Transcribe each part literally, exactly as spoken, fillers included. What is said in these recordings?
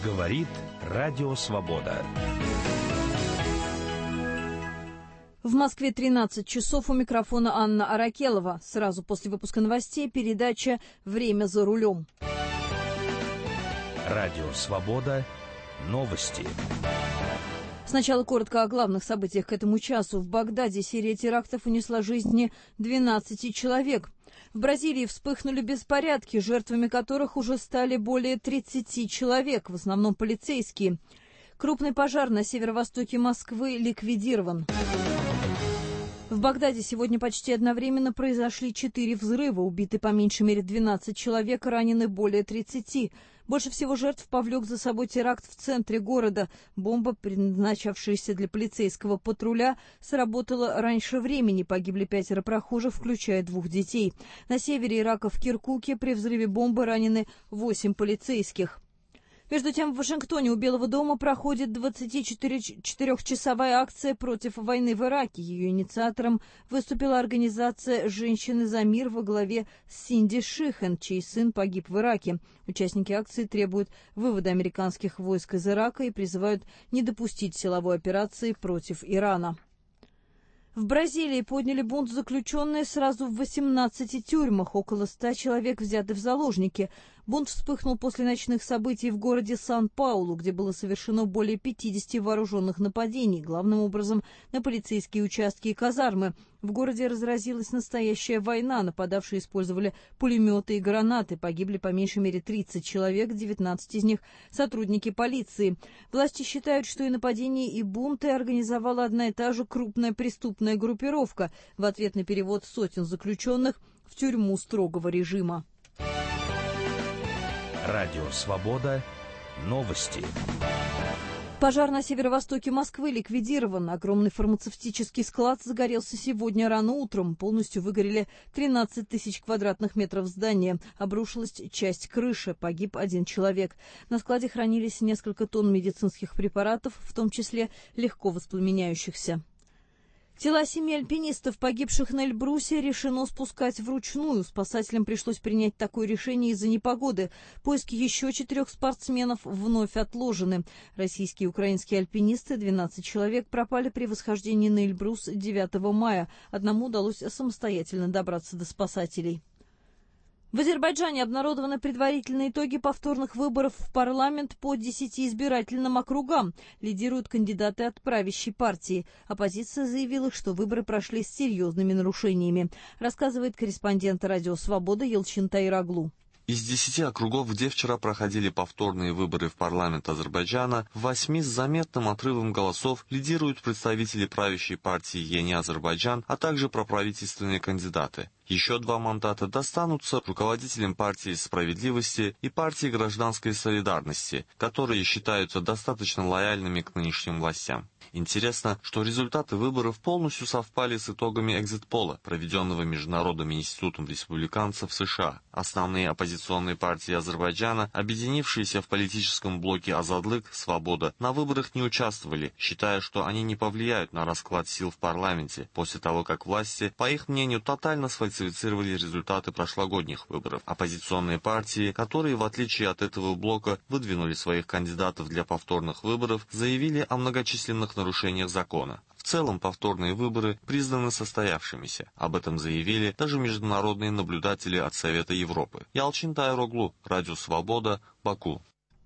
Говорит Радио Свобода. В Москве тринадцать часов, у микрофона Анна Аракелова. Сразу после выпуска новостей передача «Время за рулем». Радио Свобода. Новости. Сначала коротко о главных событиях к этому часу. В Багдаде серия терактов унесла жизни двенадцати человек. В Бразилии вспыхнули беспорядки, жертвами которых уже стали более тридцати человек, в основном полицейские. Крупный пожар на северо-востоке Москвы ликвидирован. В Багдаде сегодня почти одновременно произошли четыре взрыва. Убиты по меньшей мере двенадцать человек, ранены более тридцати. Больше всего жертв повлек за собой теракт в центре города. Бомба, предназначавшаяся для полицейского патруля, сработала раньше времени. Погибли пятеро прохожих, включая двух детей. На севере Ирака в Киркуке при взрыве бомбы ранены восемь полицейских. Между тем, в Вашингтоне у Белого дома проходит двадцатичетырёхчасовая акция против войны в Ираке. Ее инициатором выступила организация «Женщины за мир» во главе с Синди Шихэн, чей сын погиб в Ираке. Участники акции требуют вывода американских войск из Ирака и призывают не допустить силовой операции против Ирана. В Бразилии подняли бунт заключенные сразу в восемнадцати тюрьмах. Около ста человек взяты в заложники. Бунт вспыхнул после ночных событий в городе Сан-Паулу, где было совершено более пятидесяти вооруженных нападений, главным образом на полицейские участки и казармы. В городе разразилась настоящая война. Нападавшие использовали пулеметы и гранаты. Погибли по меньшей мере тридцать человек, девятнадцать из них — сотрудники полиции. Власти считают, что и нападения, и бунты организовала одна и та же крупная преступная группировка в ответ на перевод сотен заключенных в тюрьму строгого режима. Радио Свобода. Новости. Пожар на северо-востоке Москвы ликвидирован. Огромный фармацевтический склад загорелся сегодня рано утром. Полностью выгорели тринадцать тысяч квадратных метров здания. Обрушилась часть крыши. Погиб один человек. На складе хранились несколько тонн медицинских препаратов, в том числе легко воспламеняющихся. Тела семи альпинистов, погибших на Эльбрусе, решено спускать вручную. Спасателям пришлось принять такое решение из-за непогоды. Поиски еще четырех спортсменов вновь отложены. Российские и украинские альпинисты, двенадцать человек, пропали при восхождении на Эльбрус девятого мая. Одному удалось самостоятельно добраться до спасателей. В Азербайджане обнародованы предварительные итоги повторных выборов в парламент по десяти избирательным округам. Лидируют кандидаты от правящей партии. Оппозиция заявила, что выборы прошли с серьезными нарушениями. Рассказывает корреспондент «Радио Свобода» Елчин Тайраглу. Из десяти округов, где вчера проходили повторные выборы в парламент Азербайджана, в восьми с заметным отрывом голосов лидируют представители правящей партии «Ени Азербайджан», а также проправительственные кандидаты. Еще два мандата достанутся руководителям партии «Справедливости» и партии «Гражданской солидарности», которые считаются достаточно лояльными к нынешним властям. Интересно, что результаты выборов полностью совпали с итогами экзит-пола, проведенного Международным институтом республиканцев США. Основные оппозиционные партии Азербайджана, объединившиеся в политическом блоке «Азадлык» «Свобода», на выборах не участвовали, считая, что они не повлияют на расклад сил в парламенте, после того, как власти, по их мнению, тотально сфальсифицировали результаты прошлогодних выборов. Оппозиционные партии, которые, в отличие от этого блока, выдвинули своих кандидатов для повторных выборов, заявили о многочисленных нарушениях закона. В целом, повторные выборы признаны состоявшимися. Об этом заявили даже международные наблюдатели от Совета Европы. Ялчин Тайраглу, Радио Свобода, Баку.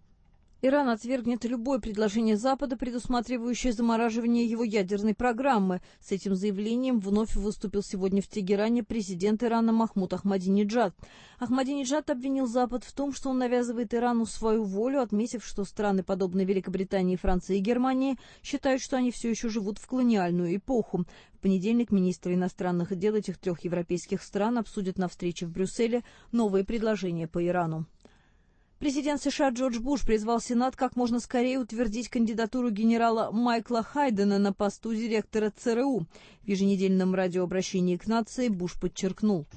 Иран отвергнет любое предложение Запада, предусматривающее замораживание его ядерной программы. С этим заявлением вновь выступил сегодня в Тегеране президент Ирана Махмуд Ахмадинеджад. Ахмадинеджад обвинил Запад в том, что он навязывает Ирану свою волю, отметив, что страны, подобные Великобритании, Франции и Германии, считают, что они все еще живут в колониальную эпоху. В понедельник министры иностранных дел этих трех европейских стран обсудят на встрече в Брюсселе новые предложения по Ирану. Президент США Джордж Буш призвал Сенат как можно скорее утвердить кандидатуру генерала Майкла Хайдена на посту директора ЦРУ. В еженедельном радиообращении к нации Буш подчеркнул: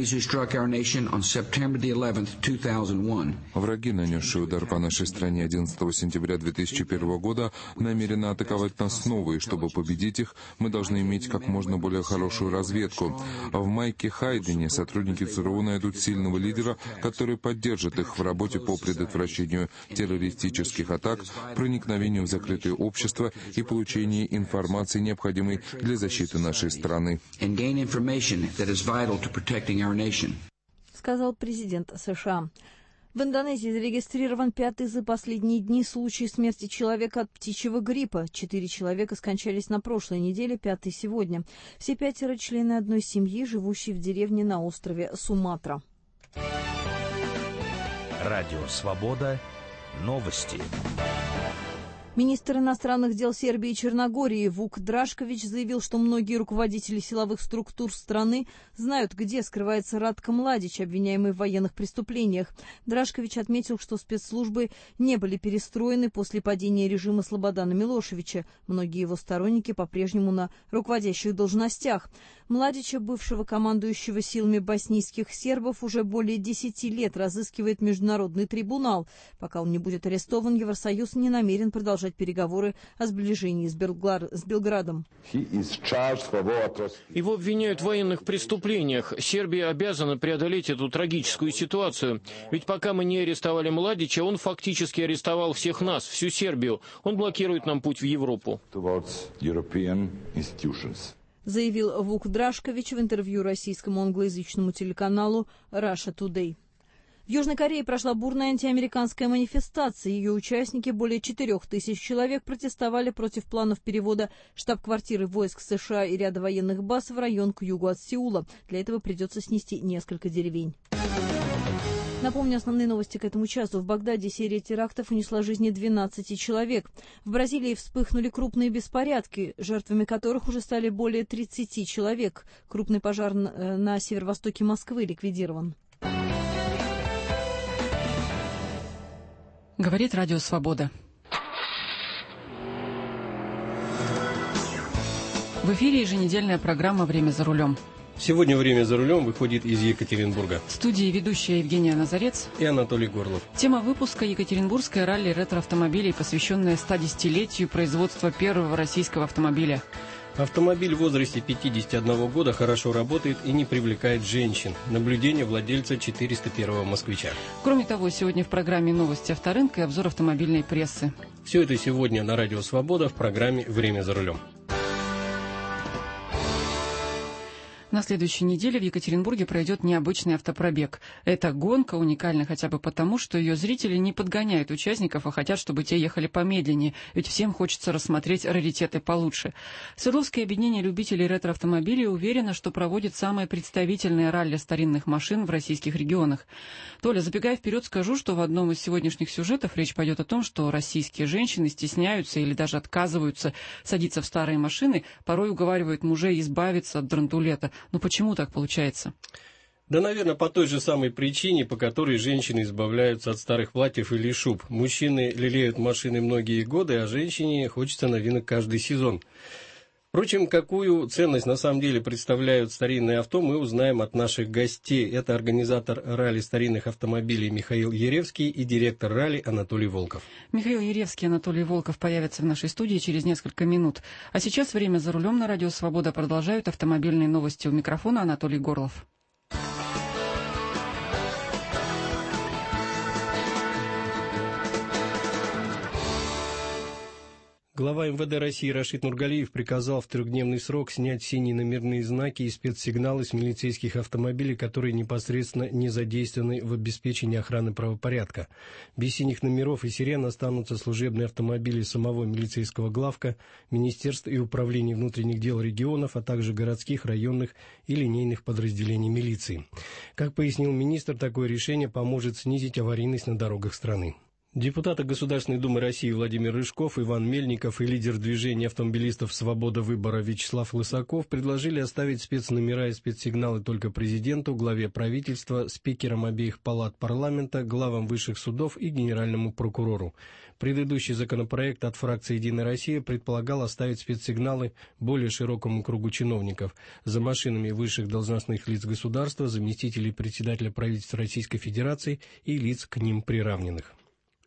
«Враги, нанесшие удар по нашей стране одиннадцатого сентября две тысячи первого года, намерены атаковать нас снова, и чтобы победить их, мы должны иметь как можно более хорошую разведку. В Майке Хайдене сотрудники ЦРУ найдут сильного лидера, который поддержит их в работе по по предотвращению террористических атак, проникновению в закрытые общества и получению информации, необходимой для защиты нашей страны. Сказал президент США. В Индонезии зарегистрирован пятый за последние дни случай смерти человека от птичьего гриппа. Четыре человека скончались на прошлой неделе, пятый сегодня. Все пятеро члены одной семьи, живущей в деревне на острове Суматра. Радио «Свобода». Новости. Министр иностранных дел Сербии и Черногории Вук Драшкович заявил, что многие руководители силовых структур страны знают, где скрывается Ратко Младич, обвиняемый в военных преступлениях. Драшкович отметил, что спецслужбы не были перестроены после падения режима Слободана Милошевича. Многие его сторонники по-прежнему на руководящих должностях. Младича, бывшего командующего силами боснийских сербов, уже более десяти лет разыскивает Международный трибунал. Пока он не будет арестован, Евросоюз не намерен продолжать переговоры о сближении с, Белгар... с Белградом. Его обвиняют в военных преступлениях. Сербия обязана преодолеть эту трагическую ситуацию. Ведь пока мы не арестовали Младича, он фактически арестовал всех нас, всю Сербию. Он блокирует нам путь в Европу. Заявил Вук Драшкович в интервью российскому англоязычному телеканалу Russia Today. В Южной Корее прошла бурная антиамериканская манифестация. Ее участники, более четырех тысяч человек, протестовали против планов перевода штаб-квартиры войск США и ряда военных баз в район к югу от Сеула. Для этого придется снести несколько деревень. Напомню, основные новости к этому часу. В Багдаде серия терактов унесла жизни двенадцати человек. В Бразилии вспыхнули крупные беспорядки, жертвами которых уже стали более тридцати человек. Крупный пожар на северо-востоке Москвы ликвидирован. Говорит Радио Свобода. В эфире еженедельная программа «Время за рулем». Сегодня «Время за рулем» выходит из Екатеринбурга. В студии ведущая Евгения Назарец и Анатолий Горлов. Тема выпуска — Екатеринбургское ралли ретро-автомобилей, посвященное стодесятилетию производства первого российского автомобиля. Автомобиль в возрасте пятидесяти одного года хорошо работает и не привлекает женщин. Наблюдение владельца четыреста первого москвича. Кроме того, сегодня в программе «Новости авторынка» и обзор автомобильной прессы. Все это сегодня на Радио Свобода в программе «Время за рулем». На следующей неделе в Екатеринбурге пройдет необычный автопробег. Эта гонка уникальна хотя бы потому, что ее зрители не подгоняют участников, а хотят, чтобы те ехали помедленнее, ведь всем хочется рассмотреть раритеты получше. Свердловское объединение любителей ретро-автомобилей уверено, что проводит самое представительное ралли старинных машин в российских регионах. Толя, забегая вперед, скажу, что в одном из сегодняшних сюжетов речь пойдет о том, что российские женщины стесняются или даже отказываются садиться в старые машины, порой уговаривают мужей избавиться от драндулета. Ну почему так получается? Да, наверное, по той же самой причине, по которой женщины избавляются от старых платьев или шуб. Мужчины лелеют машины многие годы, а женщине хочется новинок каждый сезон. Впрочем, какую ценность на самом деле представляют старинные авто, мы узнаем от наших гостей. Это организатор ралли старинных автомобилей Михаил Еревский и директор ралли Анатолий Волков. Михаил Еревский и Анатолий Волков появятся в нашей студии через несколько минут. А сейчас «Время за рулем» на Радио Свобода продолжают автомобильные новости. У микрофона Анатолий Горлов. Глава эм вэ дэ России Рашид Нургалиев приказал в трехдневный срок снять синие номерные знаки и спецсигналы с милицейских автомобилей, которые непосредственно не задействованы в обеспечении охраны правопорядка. Без синих номеров и сирен останутся служебные автомобили самого милицейского главка, министерств и управлений внутренних дел регионов, а также городских, районных и линейных подразделений милиции. Как пояснил министр, такое решение поможет снизить аварийность на дорогах страны. Депутаты Государственной Думы России Владимир Рыжков, Иван Мельников и лидер движения автомобилистов «Свобода выбора» Вячеслав Лысаков предложили оставить спецномера и спецсигналы только президенту, главе правительства, спикерам обеих палат парламента, главам высших судов и генеральному прокурору. Предыдущий законопроект от фракции «Единая Россия» предполагал оставить спецсигналы более широкому кругу чиновников за машинами высших должностных лиц государства, заместителей председателя правительства Российской Федерации и лиц к ним приравненных.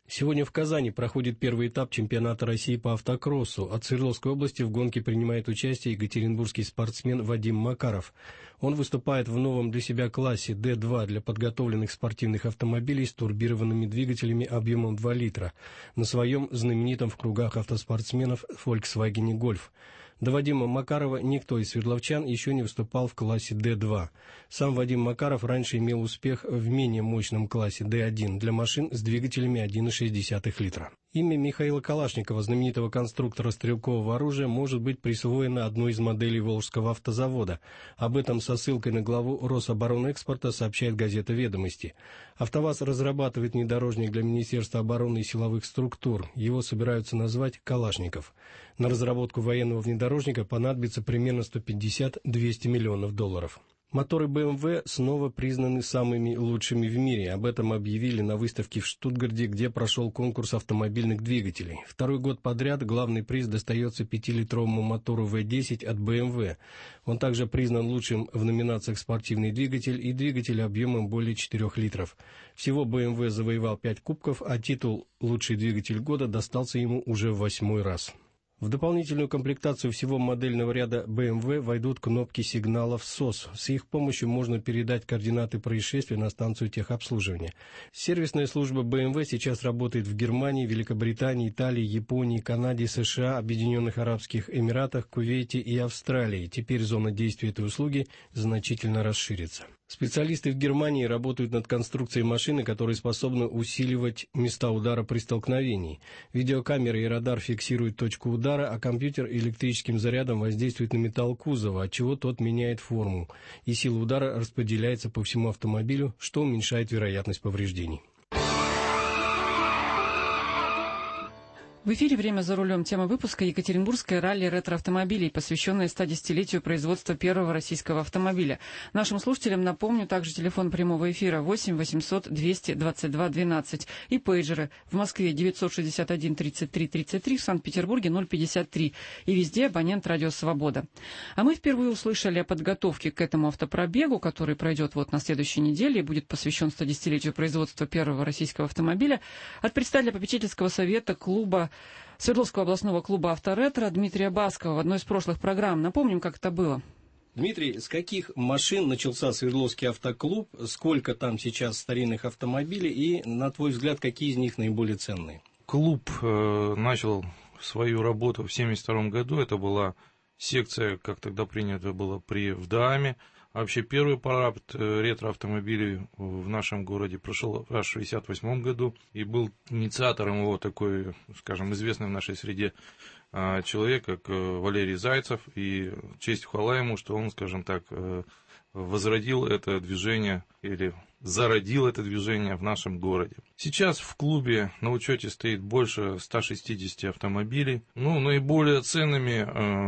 Сегодня в Казани проходит первый этап чемпионата России по автокроссу. От Свердловской области в гонке принимает участие екатеринбургский спортсмен Вадим Макаров. Он выступает в новом для себя классе Д два для подготовленных спортивных автомобилей с турбированными двигателями объемом два литра на своем знаменитом в кругах автоспортсменов Volkswagen Golf. До Вадима Макарова никто из свердловчан еще не выступал в классе Д два. Сам Вадим Макаров раньше имел успех в менее мощном классе Д один для машин с двигателями один и шесть десятых литра. Имя Михаила Калашникова, знаменитого конструктора стрелкового оружия, может быть присвоено одной из моделей Волжского автозавода. Об этом со ссылкой на главу Рособоронэкспорта сообщает газета «Ведомости». АвтоВАЗ разрабатывает внедорожник для Министерства обороны и силовых структур. Его собираются назвать «Калашников». На разработку военного внедорожника понадобится примерно сто пятьдесят - двести миллионов долларов. Моторы бэ эм вэ снова признаны самыми лучшими в мире. Об этом объявили на выставке в Штутгарте, где прошел конкурс автомобильных двигателей. Второй год подряд главный приз достается пятилитровому мотору вэ десять от бэ эм вэ. Он также признан лучшим в номинациях «Спортивный двигатель» и двигатель объемом более четырёх литров. Всего бэ эм вэ завоевал пять кубков, а титул «Лучший двигатель года» достался ему уже в восьмой раз. В дополнительную комплектацию всего модельного ряда бэ эм вэ войдут кнопки сигналов СОС. С их помощью можно передать координаты происшествия на станцию техобслуживания. Сервисная служба бэ эм вэ сейчас работает в Германии, Великобритании, Италии, Японии, Канаде, США, Объединенных Арабских Эмиратах, Кувейте и Австралии. Теперь зона действия этой услуги значительно расширится. Специалисты в Германии работают над конструкцией машины, которые способны усиливать места удара при столкновении. Видеокамеры и радар фиксируют точку удара, а компьютер электрическим зарядом воздействует на металл кузова, отчего тот меняет форму, и сила удара распределяется по всему автомобилю, что уменьшает вероятность повреждений. В эфире «Время за рулем». Тема выпуска — Екатеринбургское ралли ретро-автомобилей, посвященное ста десятилетию производства первого российского автомобиля. Нашим слушателям напомню также телефон прямого эфира восемь восемьсот двести двадцать два двенадцать и пейджеры в Москве девятьсот шестьдесят один тридцать три тридцать три, в Санкт-Петербурге ноль пятьдесят три и везде абонент «Радио Свобода». А мы впервые услышали о подготовке к этому автопробегу, который пройдет вот на следующей неделе и будет посвящен стодесятилетию производства первого российского автомобиля, от председателя попечительского совета клуба Свердловского областного клуба «Авторетро» Дмитрия Баскова в одной из прошлых программ. Напомним, как это было. Дмитрий, с каких машин начался Свердловский автоклуб, сколько там сейчас старинных автомобилей и, на твой взгляд, какие из них наиболее ценные? Клуб э, начал свою работу в семьдесят втором году. Это была секция, как тогда принято было, при ВДАМе. А вообще первый парад ретро-автомобилей в нашем городе прошел аж в шестьдесят восьмом году, и был инициатором его такой, скажем, известный в нашей среде человек, как Валерий Зайцев, и честь хвала ему, что он, скажем так, возродил это движение или зародил это движение в нашем городе. Сейчас в клубе на учете стоит больше ста шестидесяти автомобилей. Ну, наиболее ценными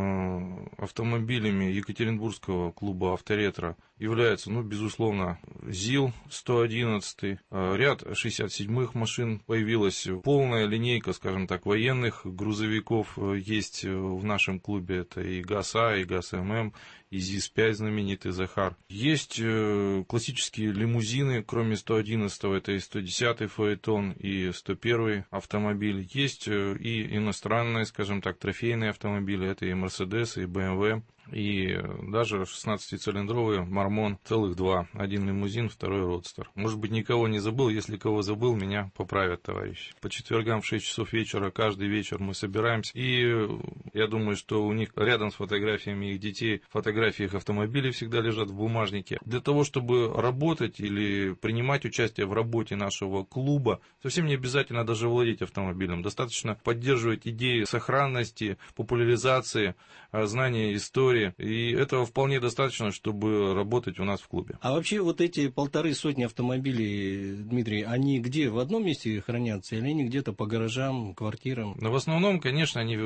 э, автомобилями Екатеринбургского клуба «Авторетро» являются, ну, безусловно, ЗИЛ сто одиннадцать, э, ряд шестьдесят седьмых машин, появилась полная линейка, скажем так, военных грузовиков есть в нашем клубе. Это и ГАЗ-А, и ГАЗ-ММ, и ЗИС пять знаменитый Захар. Есть э, классические лимузины, кроме сто одиннадцатого, это и сто десятый фаэтон, и сто первый автомобиль. Есть и иностранные, скажем так, трофейные автомобили, это и Мерседес, и бэ эм вэ, и даже шестнадцатицилиндровый Мормон, целых два. Один лимузин, второй родстер. Может быть, никого не забыл, если кого забыл, меня поправят товарищи. По четвергам в шесть часов вечера, каждый вечер мы собираемся, и я думаю, что у них рядом с фотографиями их детей, фотографии их автомобилей всегда лежат в бумажнике. Для того, чтобы работать или принимать участие в работе нашего клуба, совсем не обязательно даже владеть автомобилем. Достаточно поддерживать идеи сохранности, популяризации, знания истории. И этого вполне достаточно, чтобы работать у нас в клубе. А вообще вот эти полторы сотни автомобилей, Дмитрий, они где? В одном месте хранятся или они где-то по гаражам, квартирам? Но в основном, конечно, они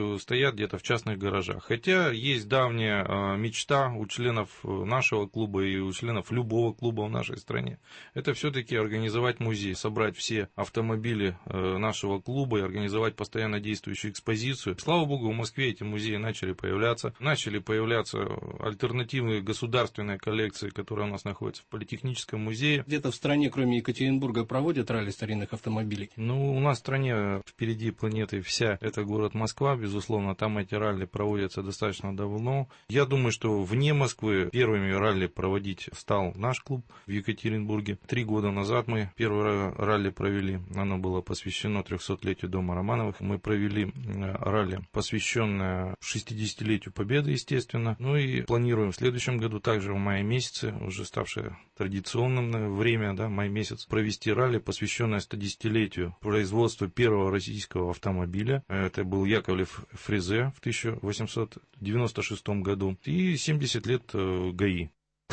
стоят где-то в частных гаражах. Хотя есть давняя мечта у членов нашего клуба и у членов любого клуба в нашей стране. Это все-таки организовать музей, собрать все автомобили нашего клуба и организовать постоянно действующую экспозицию. Слава богу, в Москве эти музеи начали появляться. Начали появляться альтернативные государственные коллекции, которые у нас находятся в Политехническом музее. Где-то в стране, кроме Екатеринбурга, проводят ралли старинных автомобилей? Ну, у нас в стране впереди планеты вся. Это город Москва, безусловно. Там эти ралли проводятся достаточно давно. Я думаю, что вне Москвы первыми ралли проводить стал наш клуб в Екатеринбурге. Три года назад мы первое ралли провели. Оно было посвящено трехсотлетию дома Романовых. Мы провели ралли, посвященное шестидесятилетию Победы, естественно. Ну и планируем в следующем году, также в мае месяце, уже ставшее традиционным время, да, май месяц, провести ралли, посвященное стодесятилетию производства первого российского автомобиля. Это был Яковлев Фрезе в тысяча восемьсот девяносто шестом году и семьдесят лет ГАИ.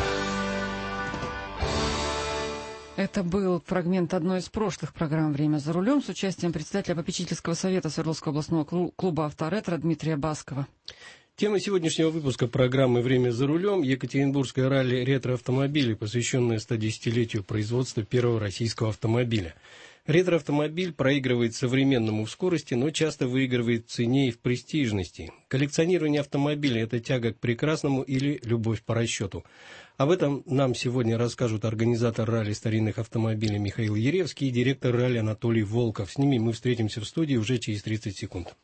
Это был фрагмент одной из прошлых программ «Время за рулем» с участием председателя попечительского совета Свердловского областного клуба «Авторетро» Дмитрия Баскова. Тема сегодняшнего выпуска программы «Время за рулем» — Екатеринбургское ралли ретро-автомобилей, посвященное стодесятилетию производства первого российского автомобиля. Ретро-автомобиль проигрывает современному в скорости, но часто выигрывает в цене и в престижности. Коллекционирование автомобилей – это тяга к прекрасному или любовь по расчету. Об этом нам сегодня расскажут организатор ралли старинных автомобилей Михаил Яревский и директор ралли Анатолий Волков. С ними мы встретимся в студии уже через тридцать секунд.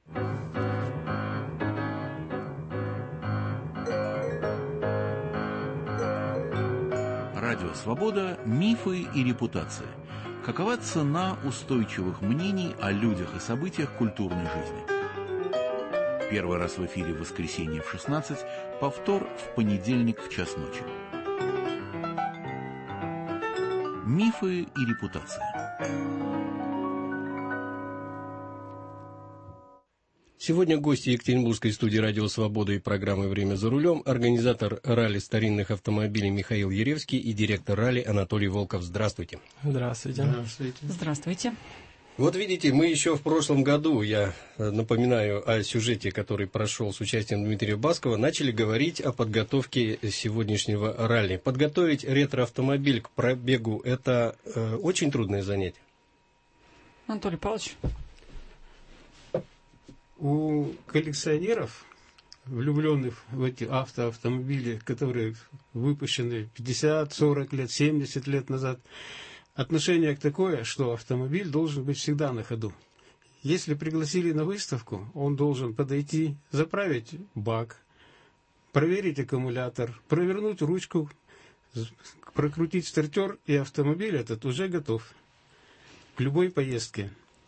Радио «Свобода. Мифы и репутация». Какова цена устойчивых мнений о людях и событиях культурной жизни? Первый раз в эфире в воскресенье в шестнадцать, повтор в понедельник в час ночи. Мифы и репутация. Сегодня гости Екатеринбургской студии «Радио Свобода» и программы «Время за рулем» организатор ралли старинных автомобилей Михаил Яревский и директор ралли Анатолий Волков. Здравствуйте. Здравствуйте. Здравствуйте. Здравствуйте. Вот видите, мы еще в прошлом году, я напоминаю о сюжете, который прошел с участием Дмитрия Баскова, начали говорить о подготовке сегодняшнего ралли. Подготовить ретро-автомобиль к пробегу – это э, очень трудное занятие. Анатолий Павлович. У коллекционеров, влюбленных в эти автоавтомобили, которые выпущены пятьдесят, сорок лет, семьдесят лет назад, отношение к такое, что автомобиль должен быть всегда на ходу. Если пригласили на выставку, он должен подойти, заправить бак, проверить аккумулятор, провернуть ручку, прокрутить стартер, и автомобиль этот уже готов к любой поездке.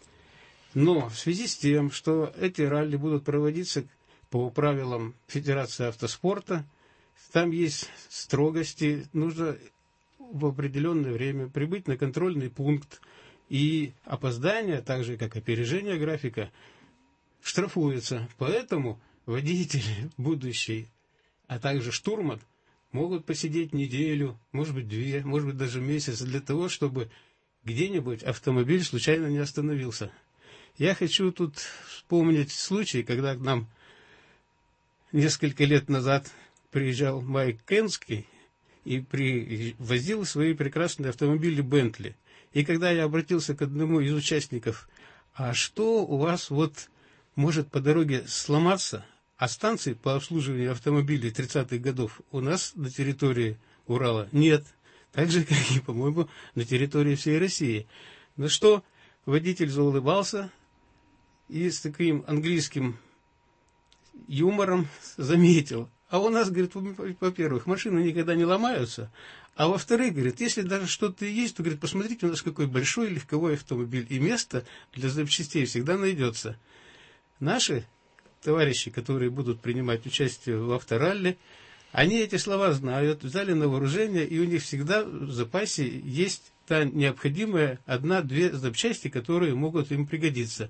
Но в связи с тем, что эти ралли будут проводиться по правилам Федерации автоспорта, там есть строгости, нужно в определенное время прибыть на контрольный пункт, и опоздание, так же как опережение графика, штрафуется. Поэтому водители будущий, а также штурман могут посидеть неделю, может быть две, может быть даже месяц, для того, чтобы где-нибудь автомобиль случайно не остановился. Я хочу тут вспомнить случай, когда к нам несколько лет назад приезжал Майк Кенский и привозил свои прекрасные автомобили Бентли. И когда я обратился к одному из участников, а что у вас вот может по дороге сломаться, а станций по обслуживанию автомобилей тридцатых годов у нас на территории Урала нет, так же, как и, по-моему, на территории всей России. На что водитель заулыбался и с таким английским юмором заметил. А у нас, говорит, во-первых, машины никогда не ломаются, а во-вторых, говорит, если даже что-то есть, то, говорит, посмотрите, у нас какой большой легковой автомобиль, и место для запчастей всегда найдется. Наши товарищи, которые будут принимать участие в авторалли, они эти слова знают, взяли на вооружение, и у них всегда в запасе есть та необходимая одна-две запчасти, которые могут им пригодиться.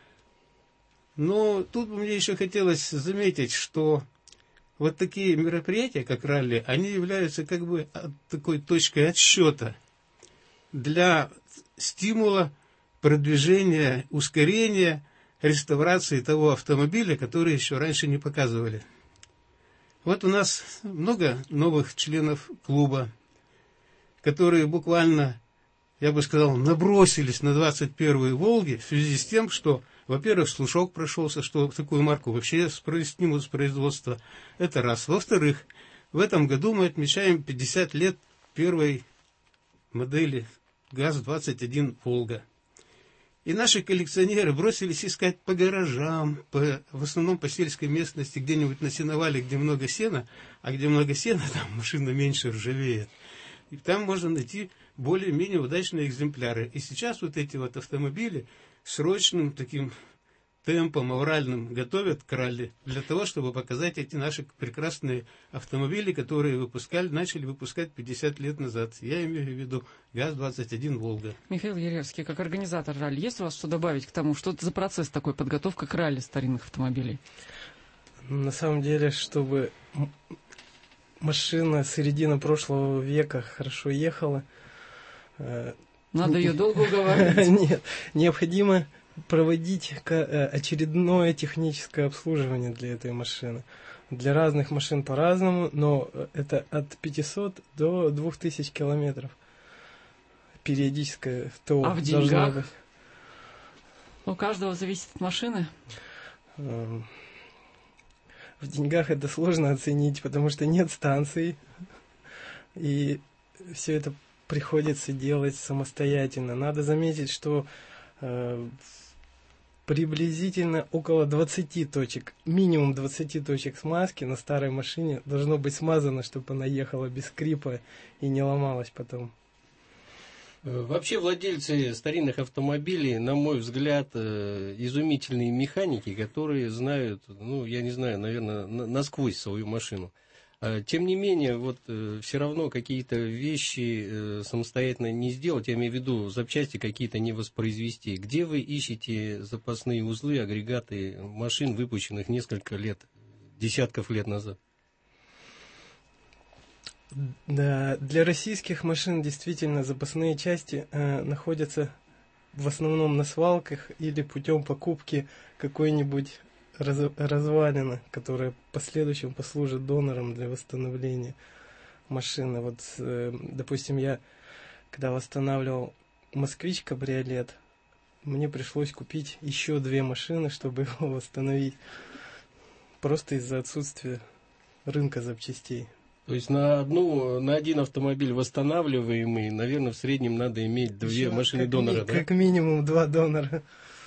Но тут мне еще хотелось заметить, что вот такие мероприятия, как ралли, они являются как бы такой точкой отсчета для стимула, продвижения, ускорения реставрации того автомобиля, который еще раньше не показывали. Вот у нас много новых членов клуба, которые буквально, я бы сказал, набросились на двадцать первые «Волги» в связи с тем, что, во-первых, слушок прошелся, что такую марку вообще снимут с производства. Это раз. Во-вторых, в этом году мы отмечаем пятьдесят лет первой модели ГАЗ двадцать один «Волга». И наши коллекционеры бросились искать по гаражам, по, в основном по сельской местности, где-нибудь на сеновале, где много сена, а где много сена, там машина меньше ржавеет. И там можно найти более-менее удачные экземпляры. И сейчас вот эти вот автомобили срочным таким темпом авральным готовят к ралли для того, чтобы показать эти наши прекрасные автомобили, которые выпускали, начали выпускать пятьдесят лет назад. Я имею в виду ГАЗ двадцать один «Волга». Михаил Елевский, как организатор ралли, есть у вас что добавить к тому, что это за процесс такой, подготовка к ралли старинных автомобилей? На самом деле, чтобы машина середины прошлого века хорошо ехала... Надо ее долго уговаривать? Нет, необходимо проводить очередное техническое обслуживание для этой машины. Для разных машин по-разному, но это от пятисот до двух тысяч километров. Периодическое ТО. А в деньгах? У каждого зависит от машины? В деньгах это сложно оценить, потому что нет станций. И все это приходится делать самостоятельно. Надо заметить, что э, приблизительно около двадцати точек, минимум двадцати точек смазки на старой машине должно быть смазано, чтобы она ехала без скрипа и не ломалась потом. Вообще владельцы старинных автомобилей, на мой взгляд, изумительные механики, которые знают, ну, я не знаю, наверное, насквозь свою машину. Тем не менее, вот все равно какие-то вещи самостоятельно не сделать, я имею в виду запчасти какие-то не воспроизвести. Где вы ищете запасные узлы, агрегаты машин, выпущенных несколько лет, десятков лет назад? Да, для российских машин действительно запасные части э, находятся в основном на свалках или путем покупки какой-нибудь раз, развалины, которая в последующем послужит донором для восстановления машины. Вот, э, допустим, я когда восстанавливал «Москвич» кабриолет, мне пришлось купить еще две машины, чтобы его восстановить, просто из-за отсутствия рынка запчастей. То есть на одну, на один автомобиль восстанавливаемый, наверное, в среднем надо иметь две еще машины донора, ми- да? Как минимум два донора.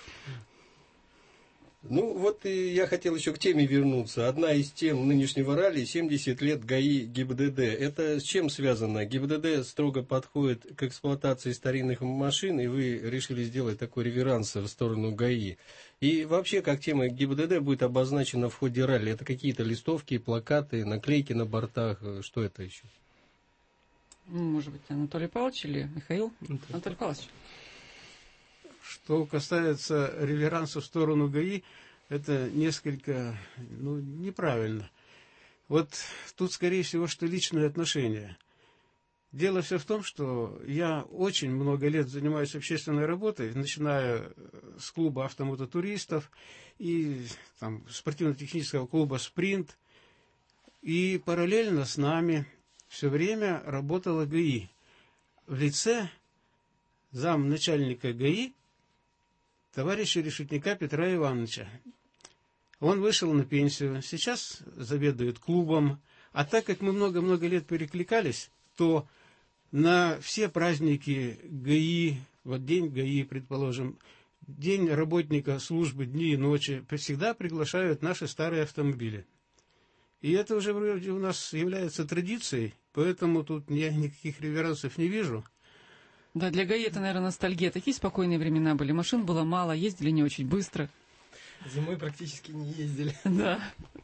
Ну, вот и я хотел еще к теме вернуться. Одна из тем нынешнего ралли — семьдесят лет ГАИ ГИБДД. Это с чем связано? ГИБДД строго подходит к эксплуатации старинных машин, и вы решили сделать такой реверанс в сторону ГАИ. И вообще, как тема ГИБДД будет обозначена в ходе ралли? Это какие-то листовки, плакаты, наклейки на бортах? Что это еще? Может быть, Анатолий Павлович или Михаил? Анатолий Павлович. Что касается реверанса в сторону ГАИ, это несколько ну, неправильно. Вот тут, скорее всего, что личные отношения. Дело все в том, что я очень много лет занимаюсь общественной работой, начиная с клуба автомототуристов и там, спортивно-технического клуба «Спринт». И параллельно с нами все время работала ГАИ. В лице замначальника ГАИ товарища Решетняка Петра Ивановича. Он вышел на пенсию, сейчас заведует клубом. А так как мы много-много лет перекликались, то на все праздники ГАИ, вот день ГАИ, предположим, день работника службы, дни и ночи, всегда приглашают наши старые автомобили. И это уже вроде у нас является традицией, поэтому тут я никаких реверансов не вижу. Да, для ГАИ это, наверное, ностальгия. Такие спокойные времена были. Машин было мало, ездили не очень быстро. Зимой практически не ездили. Да.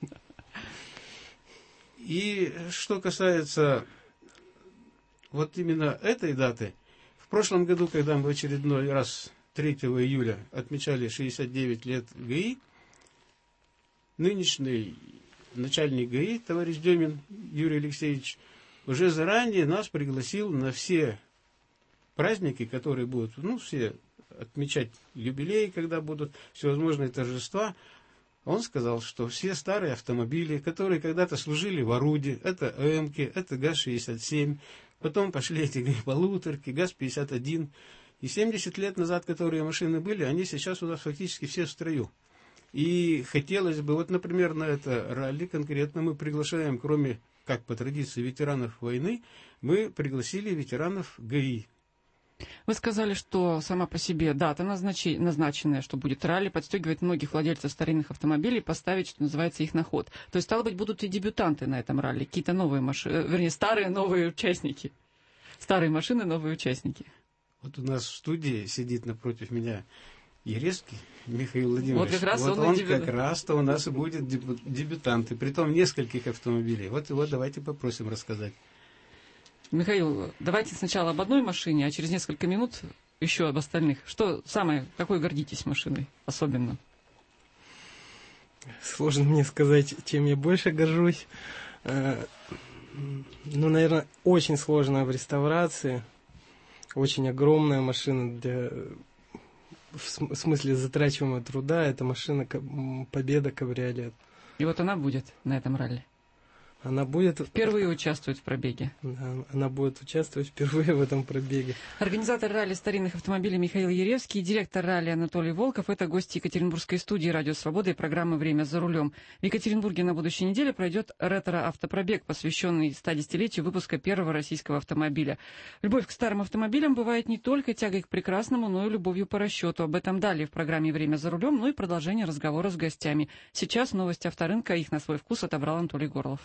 И что касается вот именно этой даты, в прошлом году, когда мы в очередной раз третьего июля отмечали шестьдесят девять лет ГАИ, нынешний начальник ГАИ, товарищ Демин Юрий Алексеевич, уже заранее нас пригласил на все праздники, которые будут, ну, все отмечать юбилеи, когда будут всевозможные торжества, он сказал, что все старые автомобили, которые когда-то служили в орудии, это ЭМки, это ГАЗ шестьдесят семь, потом пошли эти полуторки, ГАЗ пятьдесят один, и семьдесят лет назад, которые машины были, они сейчас у нас фактически все в строю. И хотелось бы, вот, например, на это ралли конкретно мы приглашаем, кроме, как по традиции, ветеранов войны, мы пригласили ветеранов ГАИ. Вы сказали, что сама по себе дата, назначи, назначенная, что будет ралли, подстегивает многих владельцев старинных автомобилей поставить, что называется, их на ход. То есть, стало быть, будут и дебютанты на этом ралли, какие-то новые машины, вернее, старые новые участники. Старые машины, новые участники. Вот у нас в студии сидит напротив меня Еревский Михаил Владимирович. Вот как раз вот он, он дебют... как раз-то у нас и будет дебютант, и притом нескольких автомобилей. Вот его давайте попросим рассказать. Михаил, давайте сначала об одной машине, а через несколько минут еще об остальных. Что самое, какой гордитесь машиной особенно? Сложно мне сказать, чем я больше горжусь. Ну, наверное, очень сложная в реставрации. Очень огромная машина для... В смысле затрачиваемого труда. Это машина Победа Кабриолет. И вот она будет на этом ралли? Она будет... Впервые участвует в пробеге. Да, она будет участвовать впервые в этом пробеге. Организатор ралли старинных автомобилей Михаил Еревский и директор ралли Анатолий Волков – это гости Екатеринбургской студии «Радио Свобода» и программы «Время за рулем». В Екатеринбурге на будущей неделе пройдет ретро-автопробег, посвященный стодесятилетию выпуска первого российского автомобиля. Любовь к старым автомобилям бывает не только тягой к прекрасному, но и любовью по расчету. Об этом далее в программе «Время за рулем», ну и продолжение разговора с гостями. Сейчас новости авторынка, их на свой вкус отобрал Анатолий Горлов.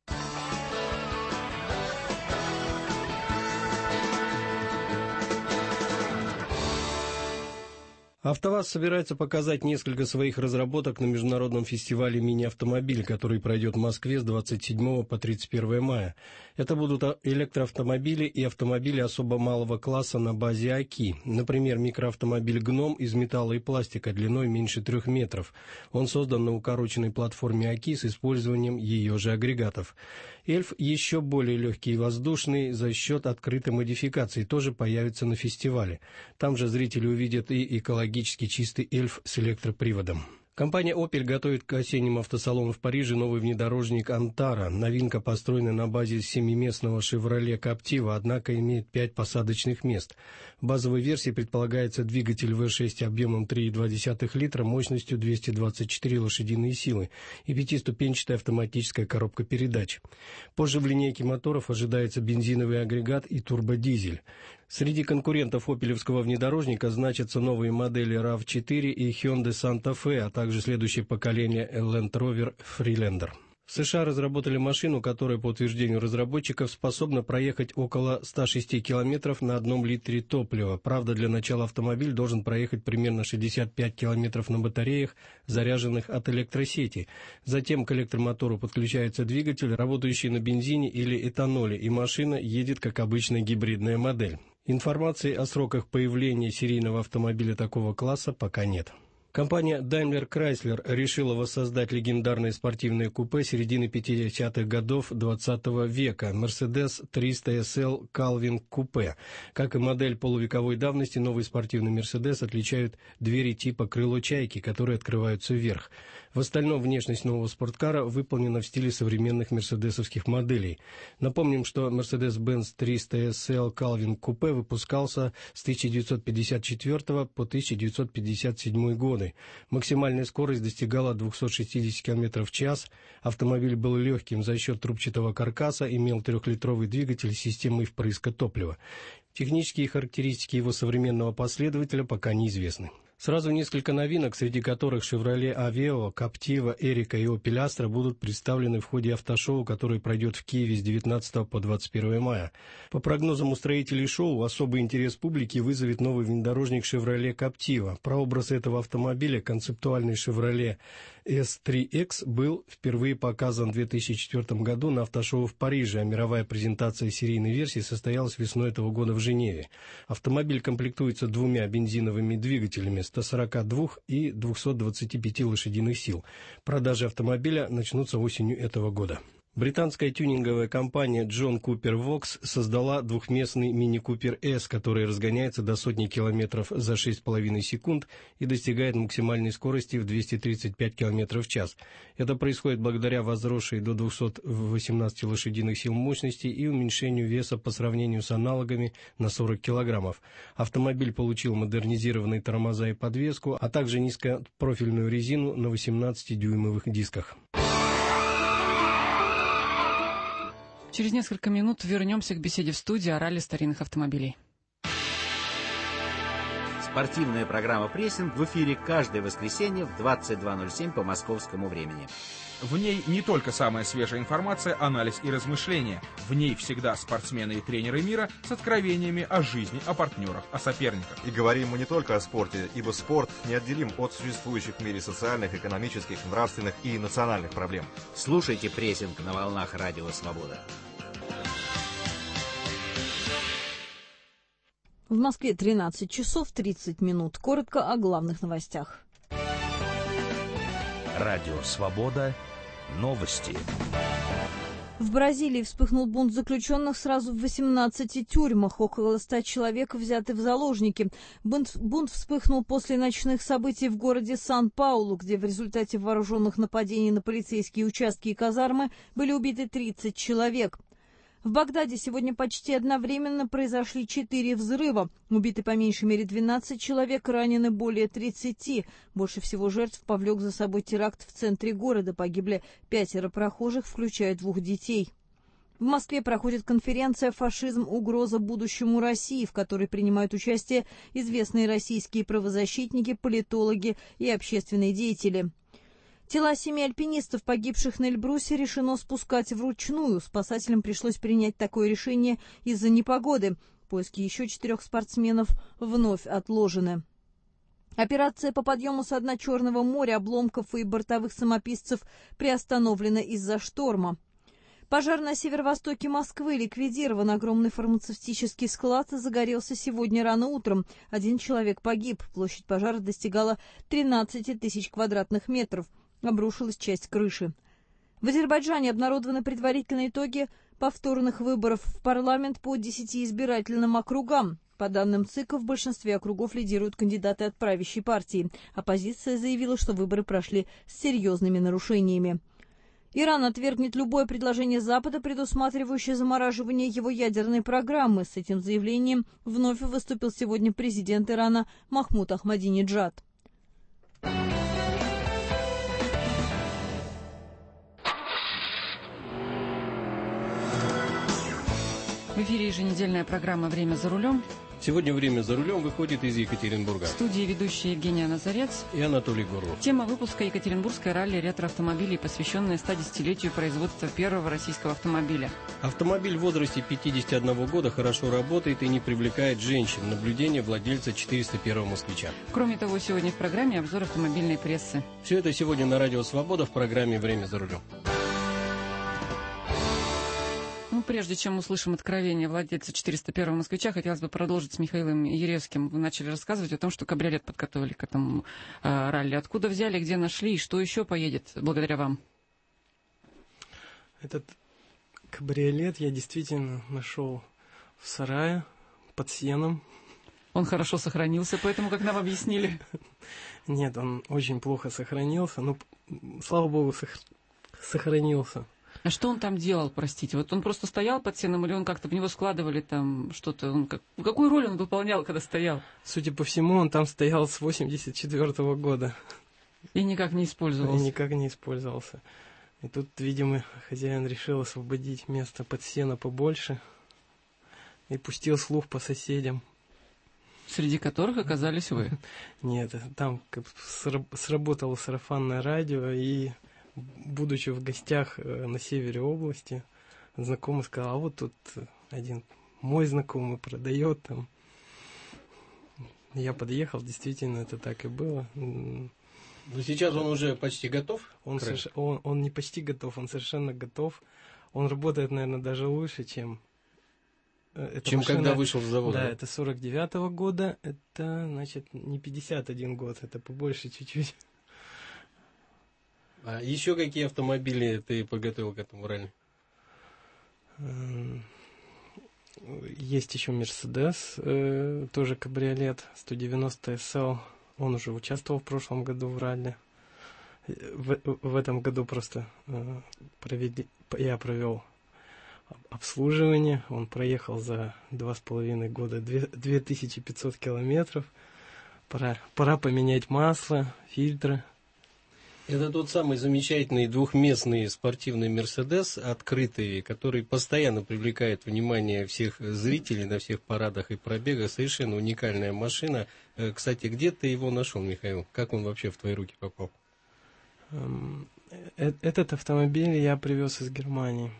АвтоВАЗ собирается показать несколько своих разработок на международном фестивале мини-автомобиль, который пройдет в Москве с двадцать седьмого по тридцать первое мая. Это будут электроавтомобили и автомобили особо малого класса на базе АКИ. Например, микроавтомобиль «Гном» из металла и пластика длиной меньше трех метров. Он создан на укороченной платформе АКИ с использованием ее же агрегатов. «Эльф» еще более легкий и воздушный за счет открытой модификации тоже появится на фестивале. Там же зрители увидят и экологически чистый «Эльф» с электроприводом. Компания «Опель» готовит к осеннему автосалону в Париже новый внедорожник «Антара». Новинка построена на базе семиместного «Шевроле Каптива», однако имеет пять посадочных мест. В базовой версии предполагается двигатель вэ шесть объемом три и два десятых литра мощностью двести двадцать четыре лошадиные силы и пятиступенчатая автоматическая коробка передач. Позже в линейке моторов ожидается бензиновый агрегат и турбодизель. Среди конкурентов опелевского внедорожника значатся новые модели рав четыре и Hyundai Santa Fe, а также следующее поколение Land Rover Freelander. В США разработали машину, которая, по утверждению разработчиков, способна проехать около ста шести километров на одном литре топлива. Правда, для начала автомобиль должен проехать примерно шестьдесят пять километров на батареях, заряженных от электросети. Затем к электромотору подключается двигатель, работающий на бензине или этаноле, и машина едет как обычная гибридная модель. Информации о сроках появления серийного автомобиля такого класса пока нет. Компания Daimler Chrysler решила воссоздать легендарное спортивное купе середины пятидесятых годов двадцатого века Mercedes триста эс эл Calvin Coupe. Как и модель полувековой давности, новый спортивный Mercedes отличают двери типа крыло чайки, которые открываются вверх. В остальном внешность нового спорткара выполнена в стиле современных мерседесовских моделей. Напомним, что Mercedes-Benz триста эс эл Calvin Coupe выпускался с тысяча девятьсот пятьдесят четвёртого по тысяча девятьсот пятьдесят седьмой годы. Максимальная скорость достигала двухсот шестидесяти километров в час. Автомобиль был легким за счет трубчатого каркаса, имел трехлитровый двигатель с системой впрыска топлива. Технические характеристики его современного последователя пока неизвестны. Сразу несколько новинок, среди которых Chevrolet Aveo, Captiva, Erika и Opel Astra будут представлены в ходе автошоу, которое пройдет в Киеве с девятнадцатого по двадцать первое мая. По прогнозам устроителей шоу, особый интерес публики вызовет новый внедорожник Chevrolet Captiva. Прообраз этого автомобиля, концептуальный Chevrolet эс три икс, был впервые показан в две тысячи четвёртом году на автошоу в Париже, а мировая презентация серийной версии состоялась весной этого года в Женеве. Автомобиль комплектуется двумя бензиновыми двигателями ста сорока двух и двухсот двадцати пяти лошадиных сил. Продажи автомобиля начнутся осенью этого года. Британская тюнинговая компания John Cooper Vaux создала двухместный Mini Cooper S, который разгоняется до сотни километров за шесть с половиной секунд и достигает максимальной скорости в двести тридцать пять километров в час. Это происходит благодаря возросшей до двухсот восемнадцати лошадиных сил мощности и уменьшению веса по сравнению с аналогами на сорок килограммов. Автомобиль получил модернизированные тормоза и подвеску, а также низкопрофильную резину на восемнадцатидюймовых дисках. Через несколько минут вернемся к беседе в студии о ралли старинных автомобилей. Спортивная программа «Прессинг» в эфире каждое воскресенье в двадцать два ноль семь по московскому времени. В ней не только самая свежая информация, анализ и размышления. В ней всегда спортсмены и тренеры мира с откровениями о жизни, о партнерах, о соперниках. И говорим мы не только о спорте, ибо спорт неотделим от существующих в мире социальных, экономических, нравственных и национальных проблем. Слушайте «Прессинг» на волнах Радио Свобода. В Москве тринадцать часов тридцать минут. Коротко о главных новостях. Радио Свобода. Новости. В Бразилии вспыхнул бунт заключенных сразу в восемнадцати тюрьмах. Около ста человек взяты в заложники. Бунт, бунт вспыхнул после ночных событий в городе Сан-Паулу, где в результате вооруженных нападений на полицейские участки и казармы были убиты тридцать человек. В Багдаде сегодня почти одновременно произошли четыре взрыва. Убиты по меньшей мере двенадцать человек, ранены более тридцати. Больше всего жертв повлек за собой теракт в центре города. Погибли пятеро прохожих, включая двух детей. В Москве проходит конференция «Фашизм. Угроза будущему России», в которой принимают участие известные российские правозащитники, политологи и общественные деятели. Тела семи альпинистов, погибших на Эльбрусе, решено спускать вручную. Спасателям пришлось принять такое решение из-за непогоды. Поиски еще четырех спортсменов вновь отложены. Операция по подъему со дна Черного моря обломков и бортовых самописцев приостановлена из-за шторма. Пожар на северо-востоке Москвы ликвидирован. Огромный фармацевтический склад загорелся сегодня рано утром. Один человек погиб. Площадь пожара достигала тринадцати тысяч квадратных метров. Обрушилась часть крыши. В Азербайджане обнародованы предварительные итоги повторных выборов в парламент по десяти избирательным округам. По данным ЦИКа, в большинстве округов лидируют кандидаты от правящей партии. Оппозиция заявила, что выборы прошли с серьезными нарушениями. Иран отвергнет любое предложение Запада, предусматривающее замораживание его ядерной программы. С этим заявлением вновь выступил сегодня президент Ирана Махмуд Ахмадинеджад. В эфире еженедельная программа «Время за рулем». Сегодня «Время за рулем» выходит из Екатеринбурга. В студии ведущие Евгения Назарец и Анатолий Горлов. Тема выпуска — Екатеринбургское ралли ретро-автомобилей, посвященное стодесятилетию производства первого российского автомобиля. Автомобиль в возрасте пятидесяти одного года хорошо работает и не привлекает женщин. Наблюдение владельца четыреста первого «Москвича». Кроме того, сегодня в программе обзор автомобильной прессы. Все это сегодня на Радио Свобода в программе «Время за рулем». Ну, прежде чем услышим откровение владельца четыреста первого «Москвича», хотелось бы продолжить с Михаилом Еревским. Вы начали рассказывать о том, что кабриолет подготовили к этому э, ралли. Откуда взяли, где нашли и что еще поедет благодаря вам? Этот кабриолет я действительно нашел в сарае под сеном. Он хорошо сохранился, поэтому, как нам объяснили? Нет, он очень плохо сохранился, но, слава богу, сохранился. А что он там делал, простите? Вот он просто стоял под сеном, или он как-то в него складывали там что-то? Он как... Какую роль он выполнял, когда стоял? Судя по всему, он там стоял с восемьдесят четвёртого года. И никак не использовался? И никак не использовался. И тут, видимо, хозяин решил освободить место под сено побольше и пустил слух по соседям. Среди которых оказались вы? Нет, там сработало сарафанное радио, и... будучи в гостях на севере области, знакомый сказал, а вот тут один мой знакомый продает там. Я подъехал, действительно, это так и было. Но сейчас он уже почти готов? Он, соверш... он, он не почти готов, он совершенно готов. Он работает, наверное, даже лучше, чем... Эта чем машина... когда вышел с завода? Да, это сорок девятого года, это, значит, не пятьдесят один год, это побольше чуть-чуть. А еще какие автомобили ты подготовил к этому ралли? Есть еще Мерседес, тоже кабриолет, сто девяносто эс эл. Он уже участвовал в прошлом году в ралли. В, в этом году просто провели, я провел обслуживание. Он проехал за два с половиной года две тысячи пятьсот километров. Пора, пора поменять масло, фильтры. Это тот самый замечательный двухместный спортивный «Мерседес», открытый, который постоянно привлекает внимание всех зрителей на всех парадах и пробегах. Совершенно уникальная машина. Кстати, где ты его нашел, Михаил? Как он вообще в твои руки попал? Этот автомобиль я привез из Германии.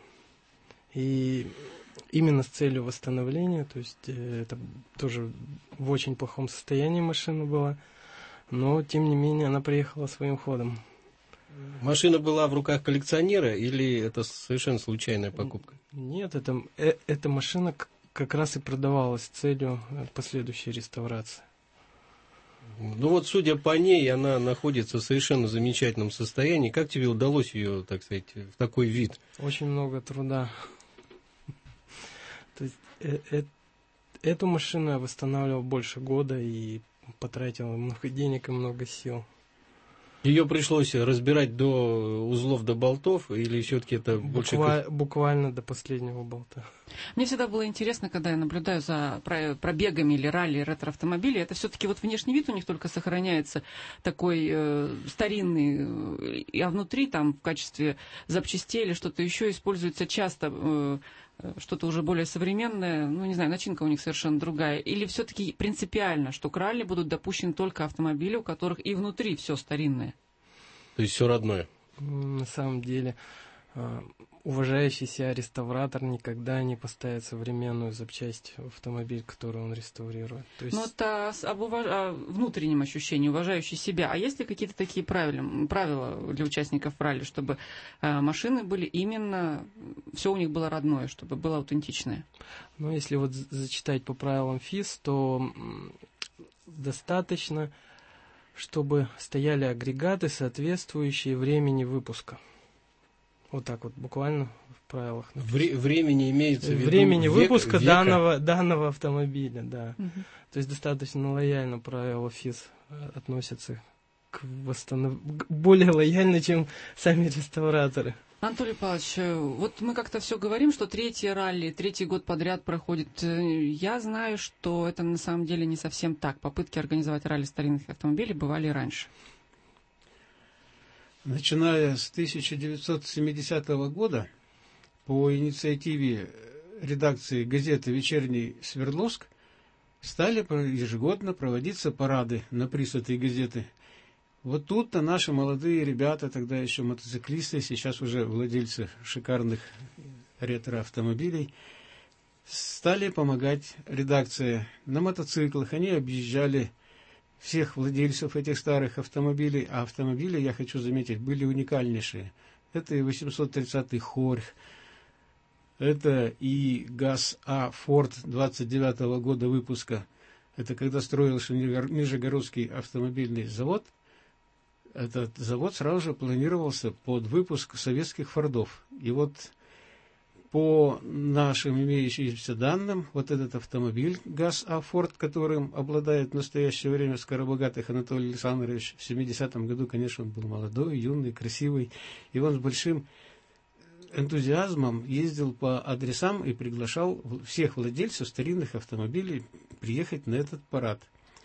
И именно с целью восстановления, то есть это тоже в очень плохом состоянии машина была, но тем не менее она приехала своим ходом. Машина была в руках коллекционера или это совершенно случайная покупка? Нет, это, э, эта машина как раз и продавалась с целью последующей реставрации. Ну вот, судя по ней, она находится в совершенно замечательном состоянии. Как тебе удалось ее, так сказать, в такой вид? Очень много труда. То есть, э, э, эту машину я восстанавливал больше года и потратил много денег и много сил. Ее пришлось разбирать до узлов, до болтов, или все-таки это больше... Буква... Буквально до последнего болта. Мне всегда было интересно, когда я наблюдаю за пробегами или ралли ретро-автомобилей, это все-таки вот внешний вид у них только сохраняется такой э, старинный, а внутри там в качестве запчастей или что-то еще используется часто... Э, что-то уже более современное, ну, не знаю, начинка у них совершенно другая. Или все-таки принципиально, что к ралли будут допущены только автомобили, у которых и внутри все старинное? То есть все родное? На самом деле, уважающий себя реставратор никогда не поставит современную запчасть в автомобиль, который он реставрирует. То есть... Ну, это об уваж... о внутреннем ощущении, уважающий себя. А есть ли какие-то такие правила, правила для участников ралли, чтобы э, машины были именно, все у них было родное, чтобы было аутентичное? Ну, если вот зачитать по правилам ФИС, то достаточно, чтобы стояли агрегаты, соответствующие времени выпуска. Вот так вот, буквально в правилах. Вре- времени имеется в виду Времени век, выпуска века. данного, данного автомобиля, да. Угу. То есть достаточно лояльно правила ФИС относятся к восстановлению, более лояльно, чем сами реставраторы. Анатолий Павлович, вот мы как-то все говорим, что третье ралли, третий год подряд проходит. Я знаю, что это на самом деле не совсем так. Попытки организовать ралли старинных автомобилей бывали раньше. Начиная с тысяча девятьсот семидесятого года, по инициативе редакции газеты «Вечерний Свердловск», стали ежегодно проводиться парады на приз этой газеты. Вот тут-то наши молодые ребята, тогда еще мотоциклисты, сейчас уже владельцы шикарных ретро-автомобилей, стали помогать редакции на мотоциклах. Они объезжали всех владельцев этих старых автомобилей, а автомобили, я хочу заметить, были уникальнейшие. Это и восемьсот тридцатый Хорьх, это и ГАЗ-А Форд двадцать девятого года выпуска. Это когда строился Нижегородский автомобильный завод. Этот завод сразу же планировался под выпуск советских Фордов. И вот по нашим имеющимся данным, вот этот автомобиль ГАЗ-А Форд, которым обладает в настоящее время Скоробогатых Анатолий Александрович, в семидесятом году, конечно, он был молодой, юный, красивый, и он с большим энтузиазмом ездил по адресам и приглашал всех владельцев старинных автомобилей приехать на этот парад.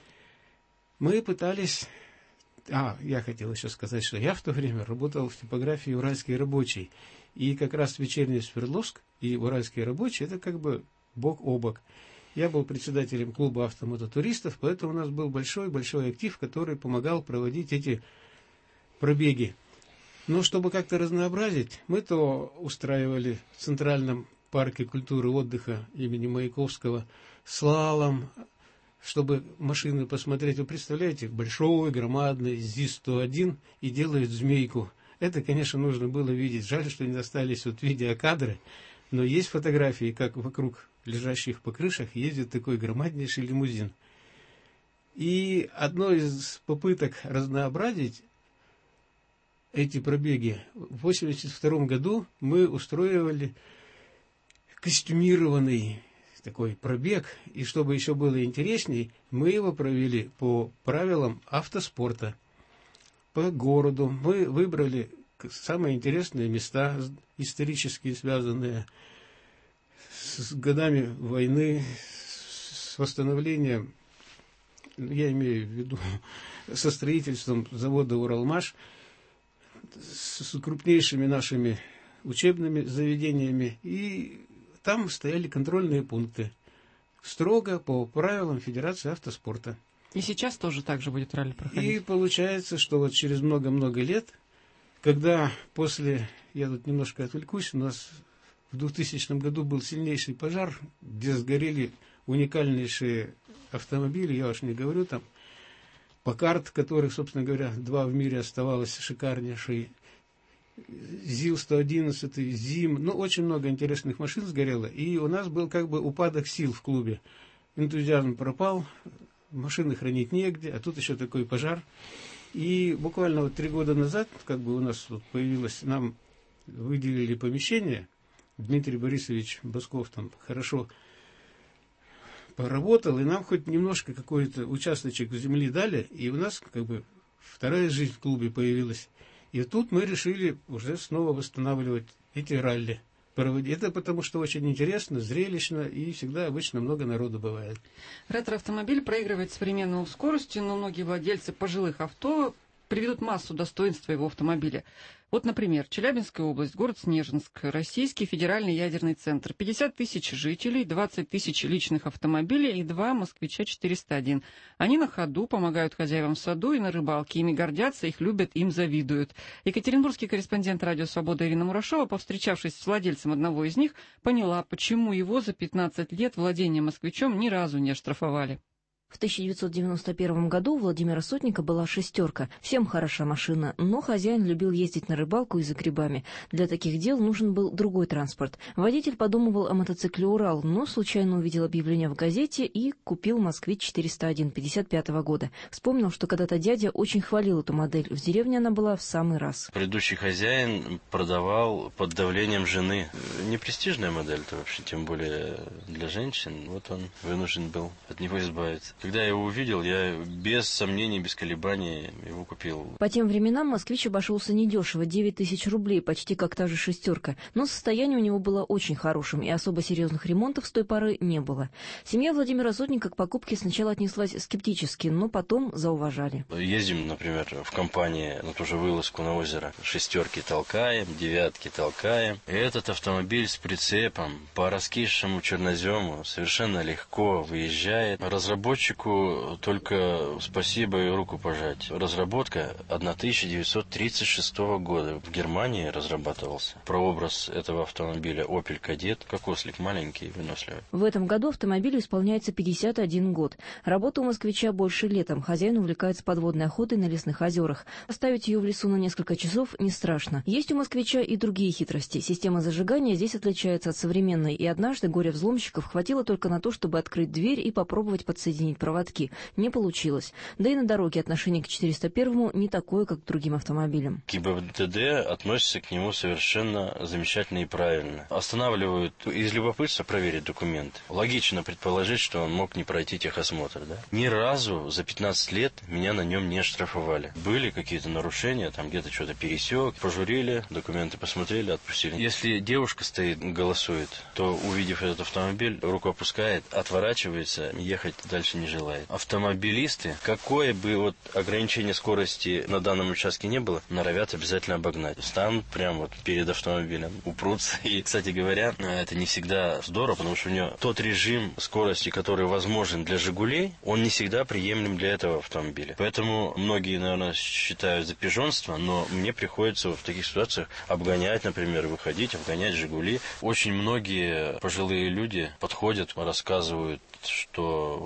Мы пытались... А, я хотел еще сказать, что я в то время работал в типографии «Уральский рабочий». И как раз «Вечерний Свердловск» и «Уральский рабочий» — это как бы бок о бок. Я был председателем клуба автомототуристов, поэтому у нас был большой-большой актив, который помогал проводить эти пробеги. Но чтобы как-то разнообразить, мы то устраивали в Центральном парке культуры и отдыха имени Маяковского слалом, чтобы машины посмотреть. Вы представляете, большой, громадный ЗИС сто один и делают змейку. Это, конечно, нужно было видеть. Жаль, что не остались вот видеокадры, но есть фотографии, как вокруг лежащих по крышах ездит такой громаднейший лимузин. И одной из попыток разнообразить эти пробеги в восемьдесят втором году мы устроивали костюмированный такой пробег. И чтобы еще было интересней, мы его провели по правилам автоспорта, по городу. Мы выбрали самые интересные места, исторически связанные с годами войны, с восстановлением, я имею в виду, со строительством завода «Уралмаш», с крупнейшими нашими учебными заведениями. И там стояли контрольные пункты, строго по правилам Федерации автоспорта. И сейчас тоже так же будет ралли проходить? И получается, что вот через много-много лет, когда после, я тут немножко отвлекусь, у нас в двухтысячном году был сильнейший пожар, где сгорели уникальнейшие автомобили, я уж не говорю там, Паккард, которых, собственно говоря, два в мире оставалось, шикарнейший, ЗИЛ сто одиннадцать, ЗИМ, ну, очень много интересных машин сгорело, и у нас был как бы упадок сил в клубе. Энтузиазм пропал, машины хранить негде, а тут еще такой пожар. И буквально вот три года назад, как бы у нас вот появилось, нам выделили помещение, Дмитрий Борисович Басков там хорошо поработал, и нам хоть немножко какой-то участочек земли дали, и у нас как бы вторая жизнь в клубе появилась. И тут мы решили уже снова восстанавливать эти ралли. Это потому что очень интересно, зрелищно, и всегда обычно много народу бывает. Ретро-автомобиль проигрывает современному в скорости, но многие владельцы пожилых авто приведут массу достоинств его автомобиля. Вот, например, Челябинская область, город Снежинск, Российский федеральный ядерный центр. пятьдесят тысяч жителей, двадцать тысяч личных автомобилей и два москвича четыреста один. Они на ходу, помогают хозяевам в саду и на рыбалке. Ими гордятся, их любят, им завидуют. Екатеринбургский корреспондент «Радио Свобода» Ирина Мурашова, повстречавшись с владельцем одного из них, поняла, почему его за пятнадцать лет владения москвичом ни разу не оштрафовали. В тысяча девятьсот девяносто первом году у Владимира Сотника была «шестерка». Всем хороша машина, но хозяин любил ездить на рыбалку и за грибами. Для таких дел нужен был другой транспорт. Водитель подумывал о мотоцикле «Урал», но случайно увидел объявление в газете и купил «Москвич четыреста один» пятьдесят пятого года. Вспомнил, что когда-то дядя очень хвалил эту модель. В деревне она была в самый раз. Предыдущий хозяин продавал под давлением жены. Не престижная модель-то вообще, тем более для женщин. Вот он вынужден был от него избавиться. Когда я его увидел, я без сомнений, без колебаний его купил. По тем временам «Москвич» обошелся недешево, девять тысяч рублей, почти как та же «шестерка». Но состояние у него было очень хорошим, и особо серьезных ремонтов с той поры не было. Семья Владимира Сотника к покупке сначала отнеслась скептически, но потом зауважали. Ездим, например, в компании на ту же вылазку на озеро. Шестерки толкаем, девятки толкаем. И этот автомобиль с прицепом по раскисшему чернозему совершенно легко выезжает. Разработчик только спасибо и руку пожать. Разработка тысяча девятьсот тридцать шестого года. В Германии разрабатывался. Прообраз этого автомобиля Opel Kadett, как ослик, маленький, выносливый. В этом году автомобилю исполняется пятьдесят один год. Работа у «Москвича» больше летом. Хозяин увлекается подводной охотой на лесных озерах. Оставить ее в лесу на несколько часов не страшно. Есть у «Москвича» и другие хитрости. Система зажигания здесь отличается от современной, и однажды горе-взломщиков хватило только на то, чтобы открыть дверь и попробовать подсоединить проводки. Не получилось. Да и на дороге отношение к четыреста первому не такое, как к другим автомобилям. ГИБДД относится к нему совершенно замечательно и правильно. Останавливают из любопытства проверить документы. Логично предположить, что он мог не пройти техосмотр. Да? Ни разу за пятнадцать лет меня на нем не штрафовали. Были какие-то нарушения, там где-то что-то пересек, пожурили, документы посмотрели, отпустили. Если девушка стоит, голосует, то, увидев этот автомобиль, руку опускает, отворачивается, ехать дальше не желает. Автомобилисты, какое бы вот ограничение скорости на данном участке не было, норовят обязательно обогнать. Станут прямо вот перед автомобилем, упрутся. И, кстати говоря, это не всегда здорово, потому что у него тот режим скорости, который возможен для «Жигулей», он не всегда приемлем для этого автомобиля. Поэтому многие, наверное, считают за пижонство, но мне приходится в таких ситуациях обгонять, например, выходить, обгонять «Жигули». Очень многие пожилые люди подходят, рассказывают, что вот у меня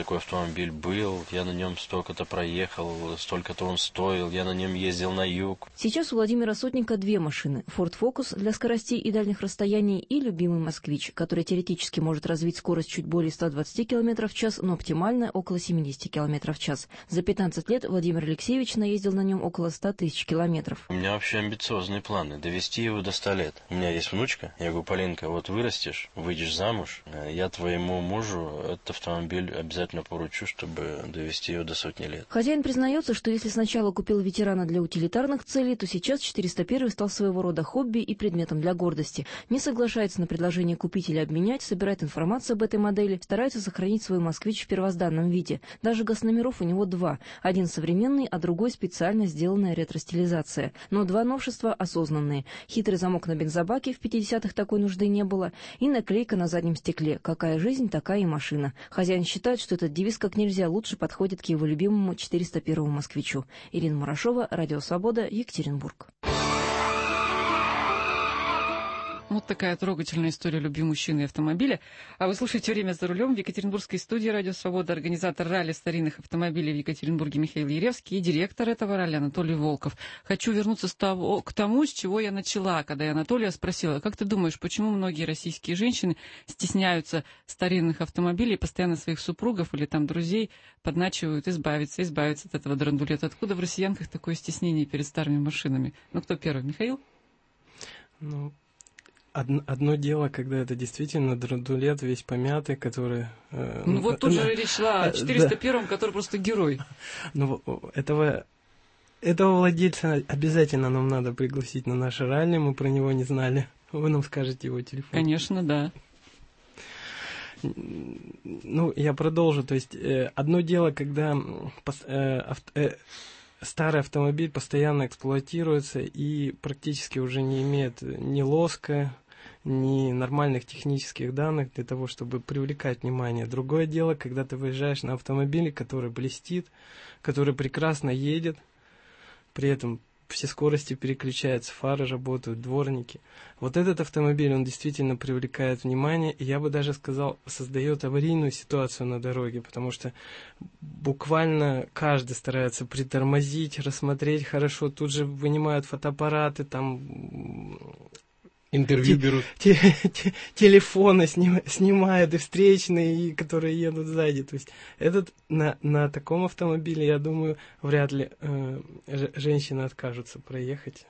такой автомобиль был, я на нем столько-то проехал, столько-то он стоил, я на нем ездил на юг. Сейчас у Владимира Сотника две машины. Ford Focus для скоростей и дальних расстояний и любимый «Москвич», который теоретически может развить скорость чуть более ста двадцати километров в час, но оптимально около семидесяти километров в час. За пятнадцать лет Владимир Алексеевич наездил на нем около ста тысяч километров. У меня вообще амбициозные планы. Довести его до ста лет. У меня есть внучка. Я говорю: Полинка, вот вырастешь, выйдешь замуж, я твоему мужу этот автомобиль обязательно поручу, чтобы довести его до сотни лет. Хозяин признается, что если сначала купил ветерана для утилитарных целей, то сейчас четыреста первый стал своего рода хобби и предметом для гордости. Не соглашается на предложение купить или обменять, собирает информацию об этой модели, старается сохранить свой «Москвич» в первозданном виде. Даже госномеров у него два. Один современный, а другой специально сделанная ретро-стилизация. Но два новшества осознанные. Хитрый замок на бензобаке, в пятидесятых такой нужды не было, и наклейка на заднем стекле «Какая жизнь, такая и машина». Хозяин считает, что этот девиз как нельзя лучше подходит к его любимому четыреста первому «Москвичу». Ирина Мурашова, Радио Свобода, Екатеринбург. Вот такая трогательная история любви мужчины и автомобиля. А вы слушаете «Время за рулем» в Екатеринбургской студии «Радио Свобода», организатор ралли старинных автомобилей в Екатеринбурге Михаил Яревский и директор этого ралли Анатолий Волков. Хочу вернуться с того, к тому, с чего я начала, когда я Анатолия спросила: как ты думаешь, почему многие российские женщины стесняются старинных автомобилей, постоянно своих супругов или там друзей подначивают избавиться, избавиться от этого драндулета? Откуда в россиянках такое стеснение перед старыми машинами? Ну, кто первый? Михаил? Ну... Одно, одно дело, когда это действительно драндулет весь помятый, который... Э, ну вот тут э, же речь шла о четыреста первом, да. Который просто герой. Ну, этого, этого владельца обязательно нам надо пригласить на наше ралли, мы про него не знали. Вы нам скажете его телефон. Конечно, да. Ну, я продолжу. То есть, э, одно дело, когда э, авто, э, старый автомобиль постоянно эксплуатируется и практически уже не имеет ни лоска, ни нормальных технических данных для того, чтобы привлекать внимание. Другое дело, когда ты выезжаешь на автомобиле, который блестит, который прекрасно едет, при этом все скорости переключаются, фары работают, дворники. Вот этот автомобиль, он действительно привлекает внимание, и я бы даже сказал, создает аварийную ситуацию на дороге, потому что буквально каждый старается притормозить, рассмотреть хорошо, тут же вынимают фотоаппараты, там... Интервью те, берут. Те, те, телефоны сним, снимают, и встречные, и которые едут сзади. То есть этот, на, на таком автомобиле, я думаю, вряд ли э, женщины откажутся проехать.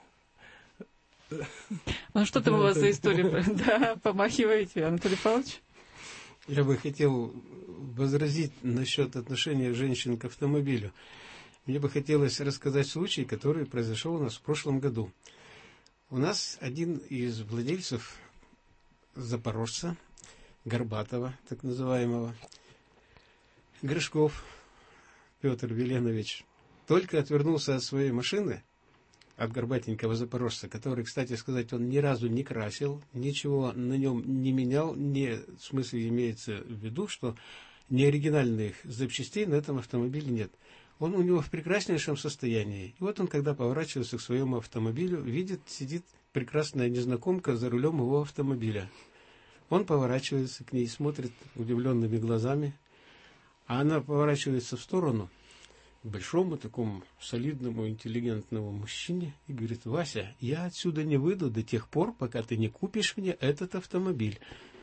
Ну что там у вас за история? Да, помахиваете, Анатолий Павлович? Я бы хотел возразить насчет отношения женщин к автомобилю. Мне бы хотелось рассказать случай, который произошел у нас в прошлом году. У нас один из владельцев запорожца, Горбатова, так называемого, Гришков Петр Веленович, только отвернулся от своей машины, от горбатенького запорожца, который, кстати сказать, он ни разу не красил, ничего на нем не менял, не, в смысле имеется в виду, что неоригинальных запчастей на этом автомобиле нет. Он у него в прекраснейшем состоянии. И вот он, когда поворачивается к своему автомобилю, видит, сидит прекрасная незнакомка за рулем его автомобиля. Он поворачивается к ней, смотрит удивленными глазами, а она поворачивается в сторону к большому, такому солидному, интеллигентному мужчине и говорит: Вася, я отсюда не выйду до тех пор, пока ты не купишь мне этот автомобиль.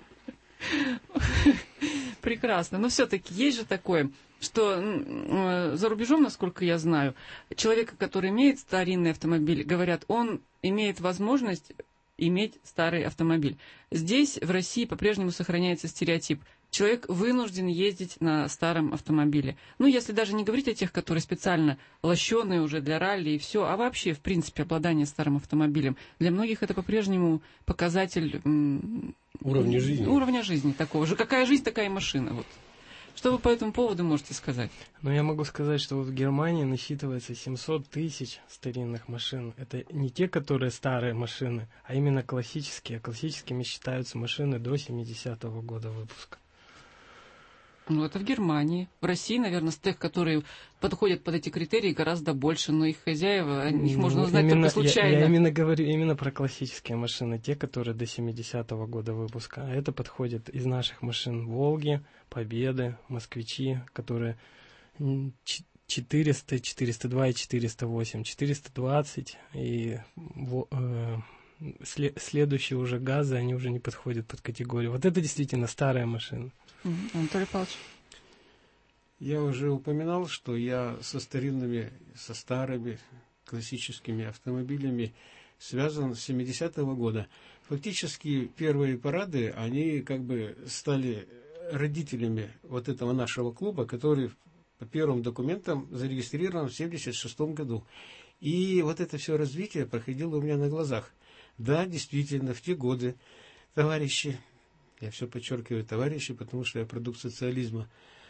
Прекрасно. Но все-таки есть же такое, что э, за рубежом, насколько я знаю, человека, который имеет старинный автомобиль, говорят, он имеет возможность иметь старый автомобиль. Здесь, в России, по-прежнему сохраняется стереотип. Человек вынужден ездить на старом автомобиле. Ну, если даже не говорить о тех, которые специально лощеные уже для ралли и все, а вообще, в принципе, обладание старым автомобилем. Для многих это по-прежнему показатель м- уровня жизни. Уровня жизни такого же. Какая жизнь, такая и машина. Вот. Что вы по этому поводу можете сказать? Ну, я могу сказать, что вот в Германии насчитывается семьсот тысяч старинных машин. Это не те, которые старые машины, а именно классические. Классическими считаются машины до семидесятого года выпуска. Ну, это в Германии. В России, наверное, с тех, которые подходят под эти критерии, гораздо больше, но их хозяева, их можно узнать именно, только случайно. Я, я именно говорю именно про классические машины, те, которые до семидесятого года выпуска. А это подходит из наших машин «Волги», «Победы», «Москвичи», которые четыреста, четыреста два и четыреста восемь, четыреста двадцать и э, след, следующие уже «Газы», они уже не подходят под категорию. Вот это действительно старая машина. Анатолий Павлович. Я уже упоминал, что я со старинными, со старыми классическими автомобилями связан с семидесятого года. Фактически первые парады, они как бы стали родителями вот этого нашего клуба, который по первым документам зарегистрирован в семьдесят шестом году. И вот это все развитие проходило у меня на глазах. Да, действительно, в те годы товарищи, я все подчеркиваю товарищи, потому что я продукт социализма,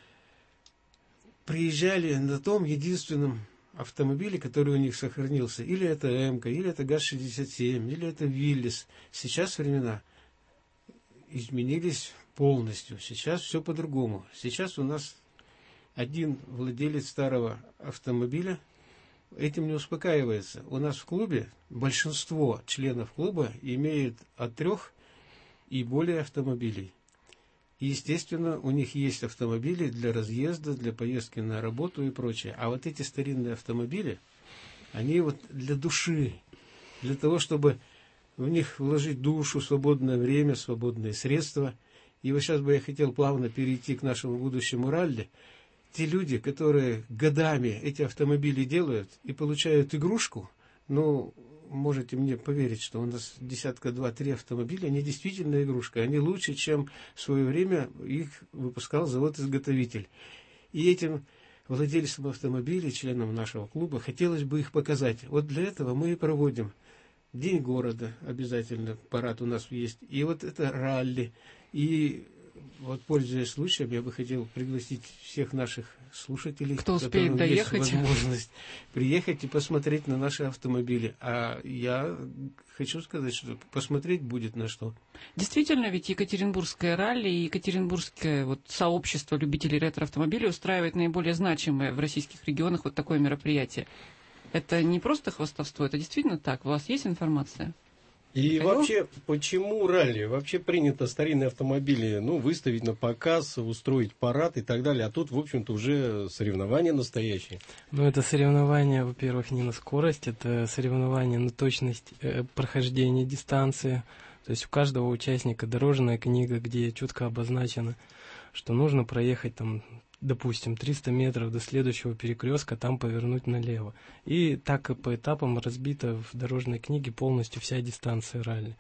приезжали на том единственном автомобиле, который у них сохранился. Или это ЭМКа, или это ГАЗ шестьдесят семь, или это Виллис. Сейчас времена изменились полностью. Сейчас все по-другому. Сейчас у нас один владелец старого автомобиля этим не успокаивается. У нас в клубе большинство членов клуба имеют от трех и более автомобилей. И, естественно, у них есть автомобили для разъезда, для поездки на работу и прочее. А вот эти старинные автомобили, они вот для души, для того, чтобы в них вложить душу, свободное время, свободные средства. И вот сейчас бы я хотел плавно перейти к нашему будущему ралли. Те люди, которые годами эти автомобили делают и получают игрушку, ну, можете мне поверить, что у нас десятка два-три автомобиля, они действительно игрушка. Они лучше, чем в свое время их выпускал завод-изготовитель. И этим владельцам автомобилей, членам нашего клуба, хотелось бы их показать. Вот для этого мы и проводим День города, обязательно парад у нас есть. И вот это ралли. И вот, пользуясь случаем, я бы хотел пригласить всех наших слушателей, кто успеет доехать, есть возможность приехать и посмотреть на наши автомобили. А я хочу сказать, что посмотреть будет на что. Действительно, ведь Екатеринбургское ралли и Екатеринбургское вот сообщество любителей ретро-автомобилей устраивает наиболее значимое в российских регионах вот такое мероприятие. Это не просто хвастовство, это действительно так. У вас есть информация? И Алло? вообще, почему ралли? Вообще принято старинные автомобили, ну, выставить на показ, устроить парад и так далее. А тут, в общем-то, уже соревнования настоящие. Ну, это соревнования, во-первых, не на скорость, это соревнования на точность э, прохождения дистанции. То есть у каждого участника дорожная книга, где четко обозначено, что нужно проехать там, допустим, триста метров до следующего перекрестка, там повернуть налево. И так и по этапам разбита в дорожной книге полностью вся дистанция ралли.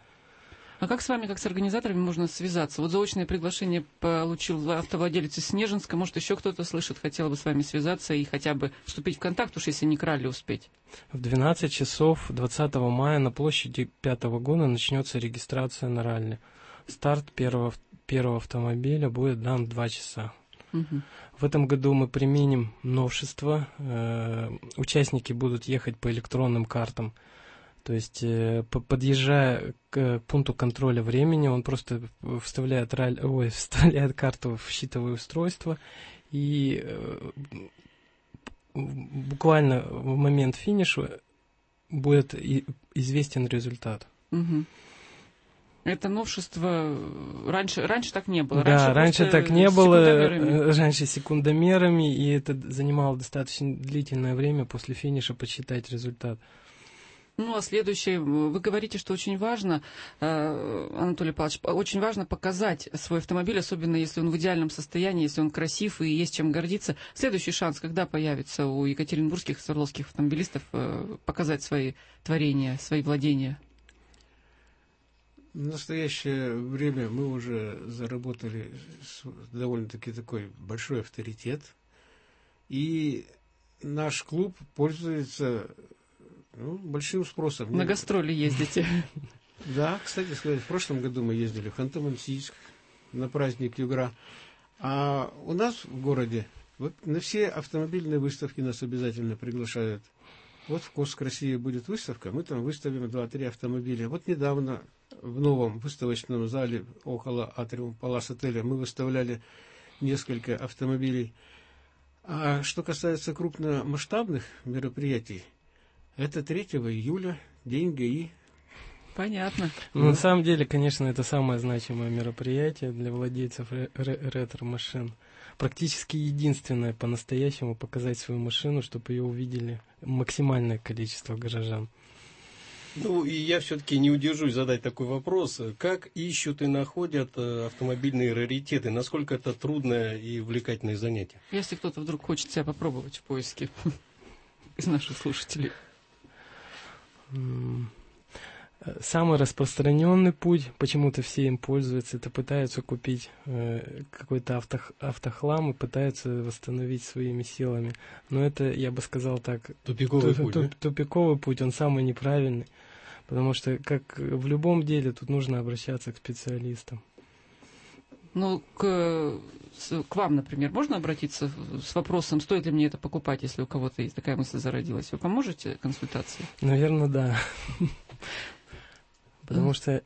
А как с вами, как с организаторами, можно связаться? Вот заочное приглашение получил автовладелец из Снежинска. Может, еще кто-то слышит, хотел бы с вами связаться и хотя бы вступить в контакт, уж если не к ралли успеть. В двенадцать часов двадцатого мая на площади пятого года начнется регистрация на ралли. Старт первого, первого автомобиля будет дан в два часа. Угу. В этом году мы применим новшество. Э, участники будут ехать по электронным картам. То есть, э, подъезжая к пункту контроля времени, он просто вставляет, раль... Ой, вставляет карту в считывое устройство, и э, буквально в момент финиша будет и известен результат. Угу. Это новшество раньше, раньше так не было. Да, раньше, раньше так не было. Секундомерами. Раньше секундомерами, и это занимало достаточно длительное время после финиша подсчитать результат. Ну, а следующее, вы говорите, что очень важно, Анатолий Павлович, очень важно показать свой автомобиль, особенно если он в идеальном состоянии, если он красив и есть чем гордиться. Следующий шанс, когда появится у екатеринбургских и свердловских автомобилистов показать свои творения, свои владения? В настоящее время мы уже заработали довольно-таки такой большой авторитет, и наш клуб пользуется ну, большим спросом. На гастроли ездите? Да, кстати сказать, в прошлом году мы ездили в Ханты-Мансийск на праздник Югра, а у нас в городе вот на все автомобильные выставки нас обязательно приглашают. Вот в Коск России будет выставка, мы там выставим два-три автомобиля. Вот недавно в новом выставочном зале около Атриум Палас отеля мы выставляли несколько автомобилей. А что касается крупномасштабных мероприятий, это третьего июля, день ГАИ. Понятно. Ну, на самом деле, конечно, это самое значимое мероприятие для владельцев ретро-машин. Практически единственное по-настоящему показать свою машину, чтобы ее увидели максимальное количество горожан. Ну, и я все-таки не удержусь задать такой вопрос. Как ищут и находят автомобильные раритеты? Насколько это трудное и увлекательное занятие? Если кто-то вдруг хочет себя попробовать в поиске из наших слушателей. Самый распространенный путь, почему-то все им пользуются, это пытаются купить э, какой-то авто, автохлам и пытаются восстановить своими силами. Но это, я бы сказал так, тупиковый ту, путь, ту, да? тупиковый путь, он самый неправильный, потому что, как в любом деле, тут нужно обращаться к специалистам. Ну, к, к вам, например, можно обратиться с вопросом, стоит ли мне это покупать, если у кого-то есть такая мысль зародилась? Вы поможете консультации? Наверное, да. Потому что,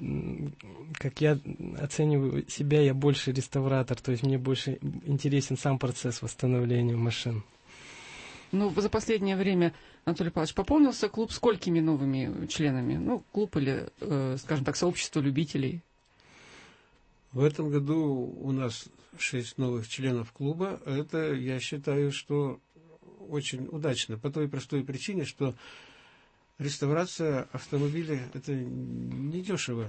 как я оцениваю себя, я больше реставратор, то есть мне больше интересен сам процесс восстановления машин. Ну, за последнее время, Анатолий Павлович, пополнился клуб сколькими новыми членами? Ну, клуб или, э, скажем так, сообщество любителей? В этом году у нас шесть новых членов клуба. Это, я считаю, что очень удачно, по той простой причине, что реставрация автомобиля – это недешево.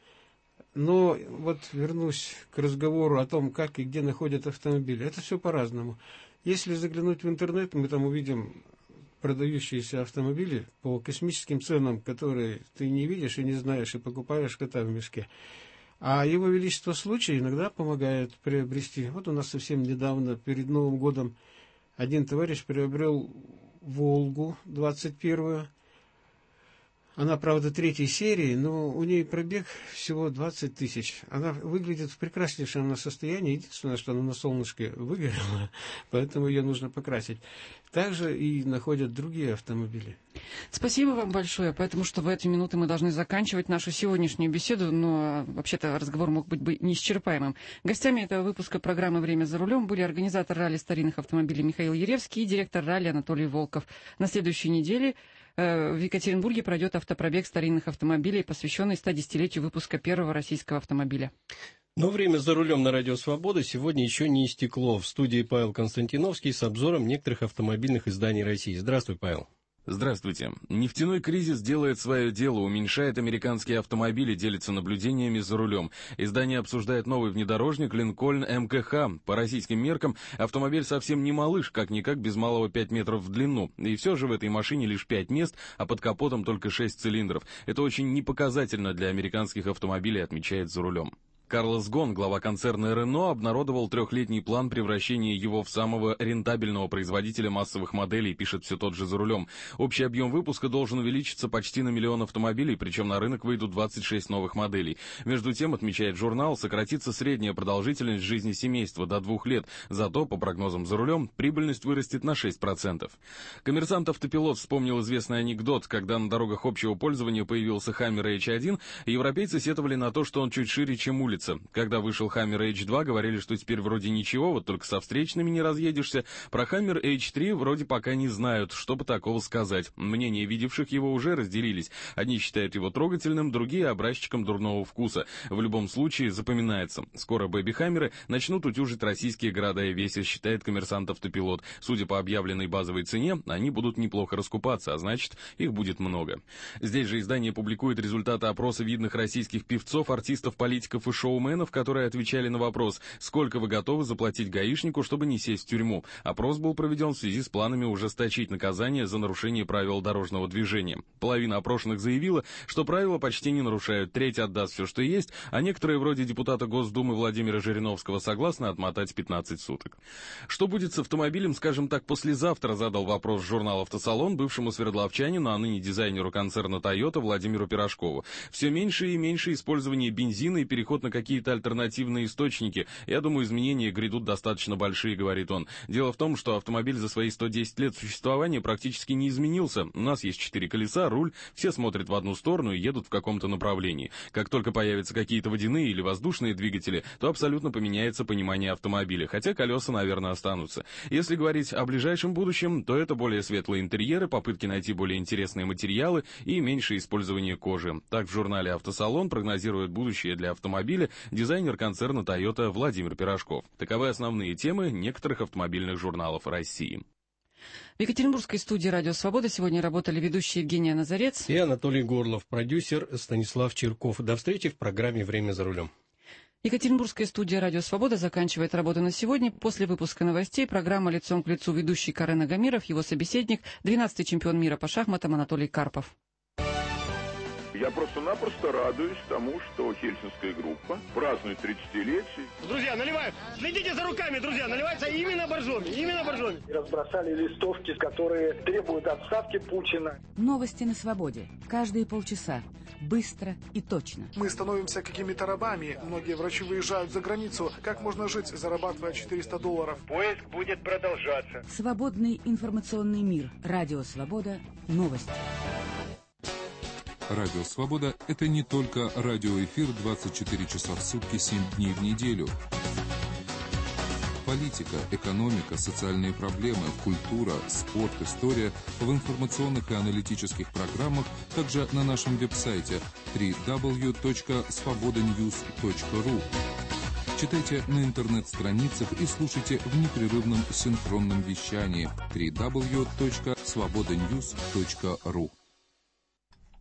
Но вот вернусь к разговору о том, как и где находят автомобили. Это все по-разному. Если заглянуть в интернет, мы там увидим продающиеся автомобили по космическим ценам, которые ты не видишь и не знаешь, и покупаешь кота в мешке. А Его Величество случай иногда помогает приобрести. Вот у нас совсем недавно, перед Новым годом, один товарищ приобрел «Волгу» двадцать первую. Она, правда, третьей серии, но у нее пробег всего двадцать тысяч. Она выглядит в прекраснейшем состоянии. Единственное, что она на солнышке выгорела, поэтому ее нужно покрасить. Также и находят другие автомобили. Спасибо вам большое, потому что в эти минуты мы должны заканчивать нашу сегодняшнюю беседу, но вообще-то разговор мог быть бы неисчерпаемым. Гостями этого выпуска программы «Время за рулем» были организатор ралли старинных автомобилей Михаил Яревский и директор ралли Анатолий Волков. На следующей неделе в Екатеринбурге пройдет автопробег старинных автомобилей, посвященный стодесятилетию выпуска первого российского автомобиля. Но время за рулем на Радио Свобода сегодня еще не истекло. В студии Павел Константиновский с обзором некоторых автомобильных изданий России. Здравствуй, Павел. Здравствуйте. Нефтяной кризис делает свое дело, уменьшает американские автомобили, делится наблюдениями за рулем. Издание обсуждает новый внедорожник Линкольн эм ка ха. По российским меркам автомобиль совсем не малыш, как-никак без малого пять метров в длину. И все же в этой машине лишь пять мест, а под капотом только шесть цилиндров. Это очень непоказательно для американских автомобилей, отмечает за рулем. Карлос Гон, глава концерна Рено, обнародовал трехлетний план превращения его в самого рентабельного производителя массовых моделей, пишет все тот же за рулем. Общий объем выпуска должен увеличиться почти на миллион автомобилей, причем на рынок выйдут двадцать шесть новых моделей. Между тем, отмечает журнал, сократится средняя продолжительность жизни семейства до двух лет, зато, по прогнозам за рулем, прибыльность вырастет на шесть процентов. Коммерсант Автопилот вспомнил известный анекдот, когда на дорогах общего пользования появился Хаммер эйч один, европейцы сетовали на то, что он чуть шире, чем улица. Когда вышел Хаммер эйч два, говорили, что теперь вроде ничего, вот только со встречными не разъедешься. Про Хаммер эйч три вроде пока не знают, что бы такого сказать. Мнения видевших его уже разделились. Одни считают его трогательным, другие образчиком дурного вкуса. В любом случае, запоминается. Скоро бэби-хаммеры начнут утюжить российские города и веси, считает коммерсант Автопилот. Судя по объявленной базовой цене, они будут неплохо раскупаться, а значит, их будет много. Здесь же издание публикует результаты опроса видных российских певцов, артистов, политиков и шоу шоуменов, которые отвечали на вопрос, сколько вы готовы заплатить гаишнику, чтобы не сесть в тюрьму. Опрос был проведен в связи с планами ужесточить наказание за нарушение правил дорожного движения. Половина опрошенных заявила, что правила почти не нарушают, треть отдаст все, что есть, а некоторые, вроде депутата Госдумы Владимира Жириновского, согласны отмотать пятнадцать суток. Что будет с автомобилем, скажем так, послезавтра, задал вопрос журнал «Автосалон» бывшему свердловчанину, а ныне дизайнеру концерна Toyota Владимиру Пирожкову. Все меньше и меньше использование бензина и переход на какие-то альтернативные источники. Я думаю, изменения грядут достаточно большие, говорит он. Дело в том, что автомобиль за свои сто десять лет существования практически не изменился. У нас есть четыре колеса, руль, все смотрят в одну сторону и едут в каком-то направлении. Как только появятся какие-то водяные или воздушные двигатели, то абсолютно поменяется понимание автомобиля, хотя колеса, наверное, останутся. Если говорить о ближайшем будущем, то это более светлые интерьеры, попытки найти более интересные материалы и меньше использование кожи. Так в журнале «Автосалон» прогнозирует будущее для автомобиля дизайнер концерна Toyota Владимир Пирожков. Таковы основные темы некоторых автомобильных журналов России. В Екатеринбургской студии «Радио Свобода» сегодня работали ведущие Евгения Назарец и Анатолий Горлов, продюсер Станислав Чирков. До встречи в программе «Время за рулем». Екатеринбургская студия «Радио Свобода» заканчивает работу на сегодня. После выпуска новостей программа «Лицом к лицу», ведущий Карен Агамиров, его собеседник, двенадцатый чемпион мира по шахматам Анатолий Карпов. Я просто-напросто радуюсь тому, что Хельсинская группа празднует тридцатилетие. Друзья, наливают. Следите за руками, друзья. Наливается именно боржоми. Именно боржоми. Разбросали листовки, которые требуют отставки Путина. Новости на свободе. Каждые полчаса. Быстро и точно. Мы становимся какими-то рабами. Многие врачи выезжают за границу. Как можно жить, зарабатывая четыреста долларов? Поиск будет продолжаться. Свободный информационный мир. Радио Свобода. Новости. Радио «Свобода» — это не только радиоэфир двадцать четыре часа в сутки, семь дней в неделю. Политика, экономика, социальные проблемы, культура, спорт, история в информационных и аналитических программах, также на нашем веб-сайте дабл ю дабл ю дабл ю точка свобода ньюс точка ру. Читайте на интернет-страницах и слушайте в непрерывном синхронном вещании дабл ю дабл ю дабл ю точка свобода ньюс точка ру.